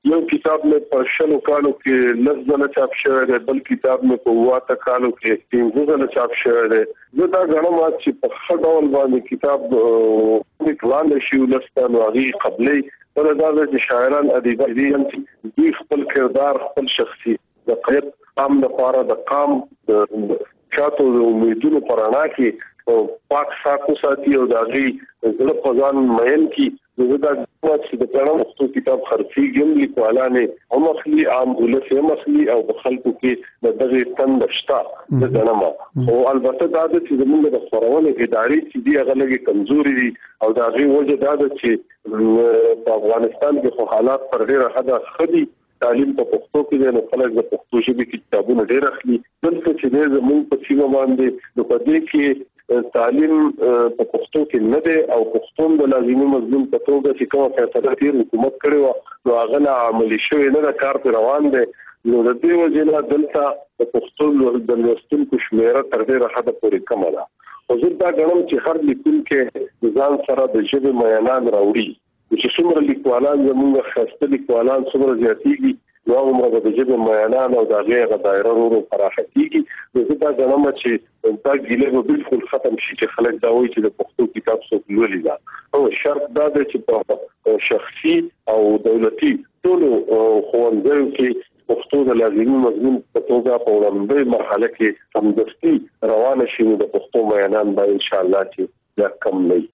یو کتاب مې په شلو کالو کې لس ځله چاپ شوی دی، بل کتاب مې په واته کالو کې پنځه ځله چاپ شوی دی. زه دا ګڼم چې په ښه ډول باندې کتاب وړاندې شي ولس ته، نو هغې قبلې بله دا ده چې شاعران ادیبان دوی خپل کردار، خپل شخصي د قیب قام لپاره د قام د شاتو د امیدونو په رڼا کې پاک ساتو ساتي او د هغې زړه په ځان مین کړي. زه دا ګڼم چې د پښتو پښتو کتاب خرڅېږي هم، لیکوالان یې هم اخلي، عام ولس یې هم اخلي او په خلکو کې د دغې تنده شته. زه ګڼم خو البته دا ده چې زموږ د خپرونې ادارې چې دي هغه لږې کمزوري دي او د هغې وجه دا ده چې په افغانستان کې خو حالات پر ډېره حده ښه دي. تعلیم په پښتو کې دی، نو خلک د پښتو ژبې کې کتابونه ډېر اخلي. دلته چې دی زموږ په سیمه باندې نو په دې کې تعلیم په پښتو کې نه دی او پښتو د لازمي مضمون په توګه چې کومه فیصله تیر حکومت کړې وه نو هغه لا عملي شوې نه ده، کار پرې روان دی. نو د دې وجې نه دلته د پښتو د لوستونکو شمېره تر ډېره حده پورې کمه ده. خو زه دا ګڼم چې هر لیکونکی د ځان سره د ژبې میانان راوړي، چې څومره لیکوالان زموږ ښایسته لیکوالان څومره زیاتېږي نو هغومره به د ژبې میانان او د هغې هغه دایره ورو ورو پراخه کېږي. نو زه دا ګڼم چې دا ګیله به بالکل ختم شي چې خلک دا وایي چې د پښتو کتاب څوک لولي ده. او شرط دا دی چې په شخصي او دولتي ټولو ښوونځیو کې پښتو د لازمي مضمون په توګه په وړاندې مرحله کې همدستي روانه شي، نو د پښتو میانان به انشاءالله چې بیا کم نه وي.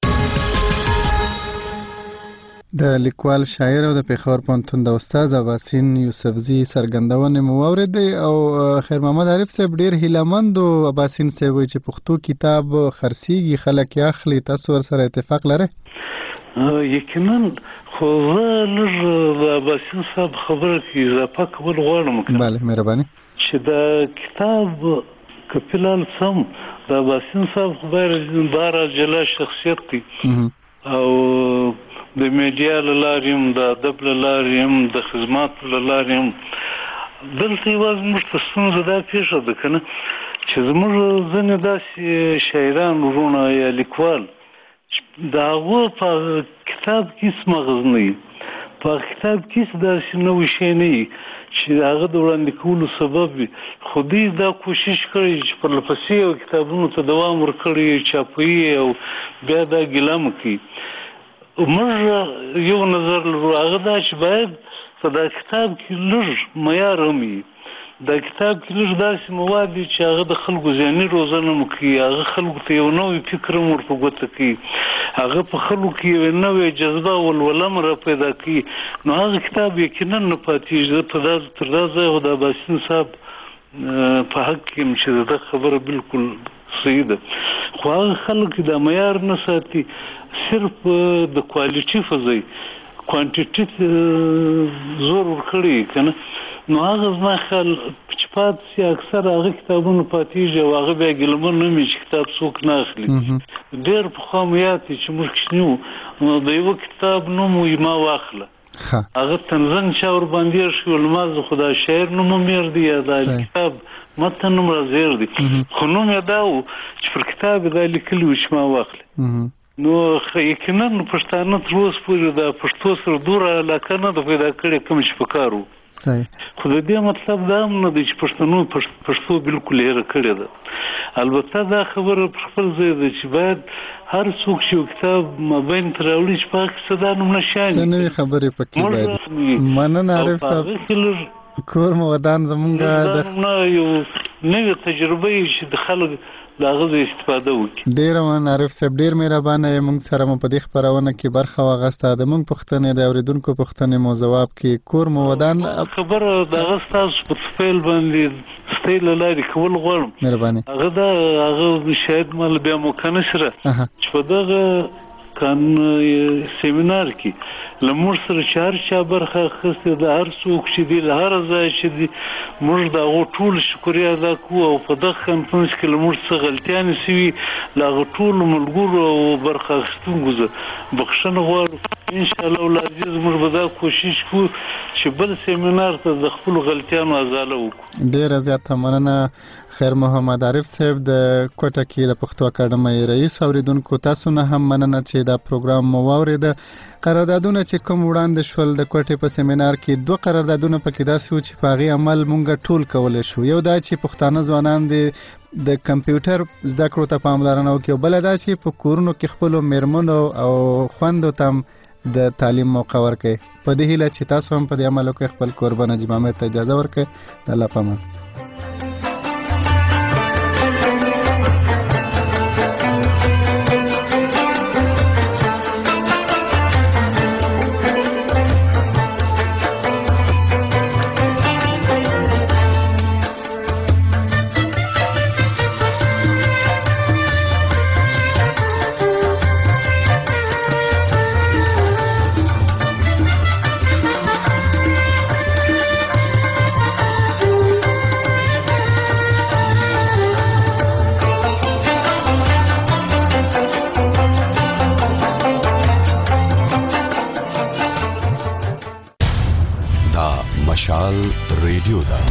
د لیکوال، شاعر او د پېښور پوهنتون د استاد اباسین یوسفزي څرګندونې مو واورېدې او خیر محمد عارف صاحب ډېر هیلهمند و. اباسین صاحب وایي چې پښتو کتاب خرڅېږي، خلک یې اخلي. تاسو ورسره اتفاق لرئ؟ یقینا، خو زه لږ د اباسین صاحب خبره کې اضافه کول غواړم. بله، مهرباني. چې د کتاب که فلحال سم د اباسین صاحب خدای بهر جلا شخصیت دی او د میډیا له لارې هم، د ادب له لارې هم، د خدماتو له لارې هم. دلته یوازې موږ ته ستونزه دا پېښه ده که نه چې زموږ ځینې داسې شاعران وروڼه یا لیکوال د هغو په کتاب کې هېڅ مغز نه وي، په کتاب کې هېڅ داسې نوی شی نه وي چې هغه د وړاندې کولو سبب وي. خو دوی دا کوشش کړی چې پرله پسې یو کتابونو ته دوام ورکړي، چاپوي او بیا دا ګیله مه کوي. موږ یو نظر لرو، هغه دا چې باید په دا کتاب کې لږ معیار هم وي. دا کتاب کې لږ داسې مواد دي چې هغه د خلکو ذهني روزنه هم کوي، هغه خلکو ته یو نوی فکر هم ورته ګوته کوي، هغه په خلکو کې یوه نوې جذبه او ولوله هم را پیدا کوي. نو هغه کتاب یقینا نه پاتېږي. په دا تر دا ځایه خو د اباسین صاحب په حق کې یم چې د ده خبره بالکل صحیح ده، خو هغه خلک دا معیار نه ساتي، صرف د کوالټي فضای کوانټیټي زور ورکړي که نه. نو هغه زما خیال چې پاتې سي اکثر هغه کتابونه پاتېږي او هغه بیا ګیلمن نه وي چې کتاب څوک نه اخلي. ډېر پخوا مو یاد دي چې موږ کوچني وو نو د یوه کتاب نوم وي ما واخله، هغه تنزن چا ورباندې ایښی ول، ما زه خو دا شاعر نوم هم هېر دی یا دا کتاب متن هم راځیر دی، خو نوم یې دا و چې پر کتاب یې دا لیکلي و چې ما واخلې. نو یقینا پښتانه تر اوسه پورې د پښتو سره دوره علاقه نه ده پیدا کړې کوم چې په کار و. خو د دې مطلب دا هم نه دی چې پښتنو پښتو بالکل هېره کړې ده. البته دا خبره پر خپل ځای ده چې باید هر څوک چې یو کتاب مابین ته راوړي چې په هغه کې څه دا نوم نشاني څه نوې خبرې پکې باید. مننه عارف صاحب، کور مو ودان زمونږ د یو نوې تجربه یې چې د خلک د هغه د استفاده وکړي. ډېره مننه عارف صاحب، ډېر مهربانه یې. موږ سره مو په دې خپرونه کې برخه واخیسته، د موږ پوښتنې د اورېدونکو پوښتنې مو ځواب کړي. کور مو ودان خبره د هغه ستاسو په فیل باندې ستۍ له لارې کول غواړم. مهرباني. هغه دا هغه شاید مال بیا موقع نشره چې په دغه کان سیمینار کې له موږ سره چې هر چا برخه اخیستې ده، هر څوک چې دي له هره ځایه چې دي، موږ د هغو ټولو شکریه ادا کوو او په دغه کنفرانس کې له موږ څه غلطیانې سوي له هغه ټولو ملګرو او برخه اخیستونکو زه بخښنه غواړو. انشاءالله العزیز موږ به دا کوشش کوو چې بل سیمینار ته د خپلو غلطیانو ازاله وکړو. ډېره زیاته مننه خیر محمد عارف صاحب د کوټه کې د پښتو اکاډمۍ رئیس. اوریدونکو تاسو نه هم مننه چې دا پروګرام مو واورېده. قراردادونه چې کوم وړاندې شول د کوټې په سیمینار کې دوه قراردادونه پکې داسې وو چې په هغې عمل مونږ ټول کولی شو. یو دا چې پښتانه ځوانان د د کمپیوټر زده کړو ته پاملرنه وکړي او بله دا چې په کورونو کې خپلو میرمنو او خویندو ته هم د تعلیم موقع ورکړي. په دې هیله چې تاسو هم په دې عمل وکړئ. خپل کوربه نجیب احمد ته اجازه ورکړئ. د الله په امان. مشال ریډیو دا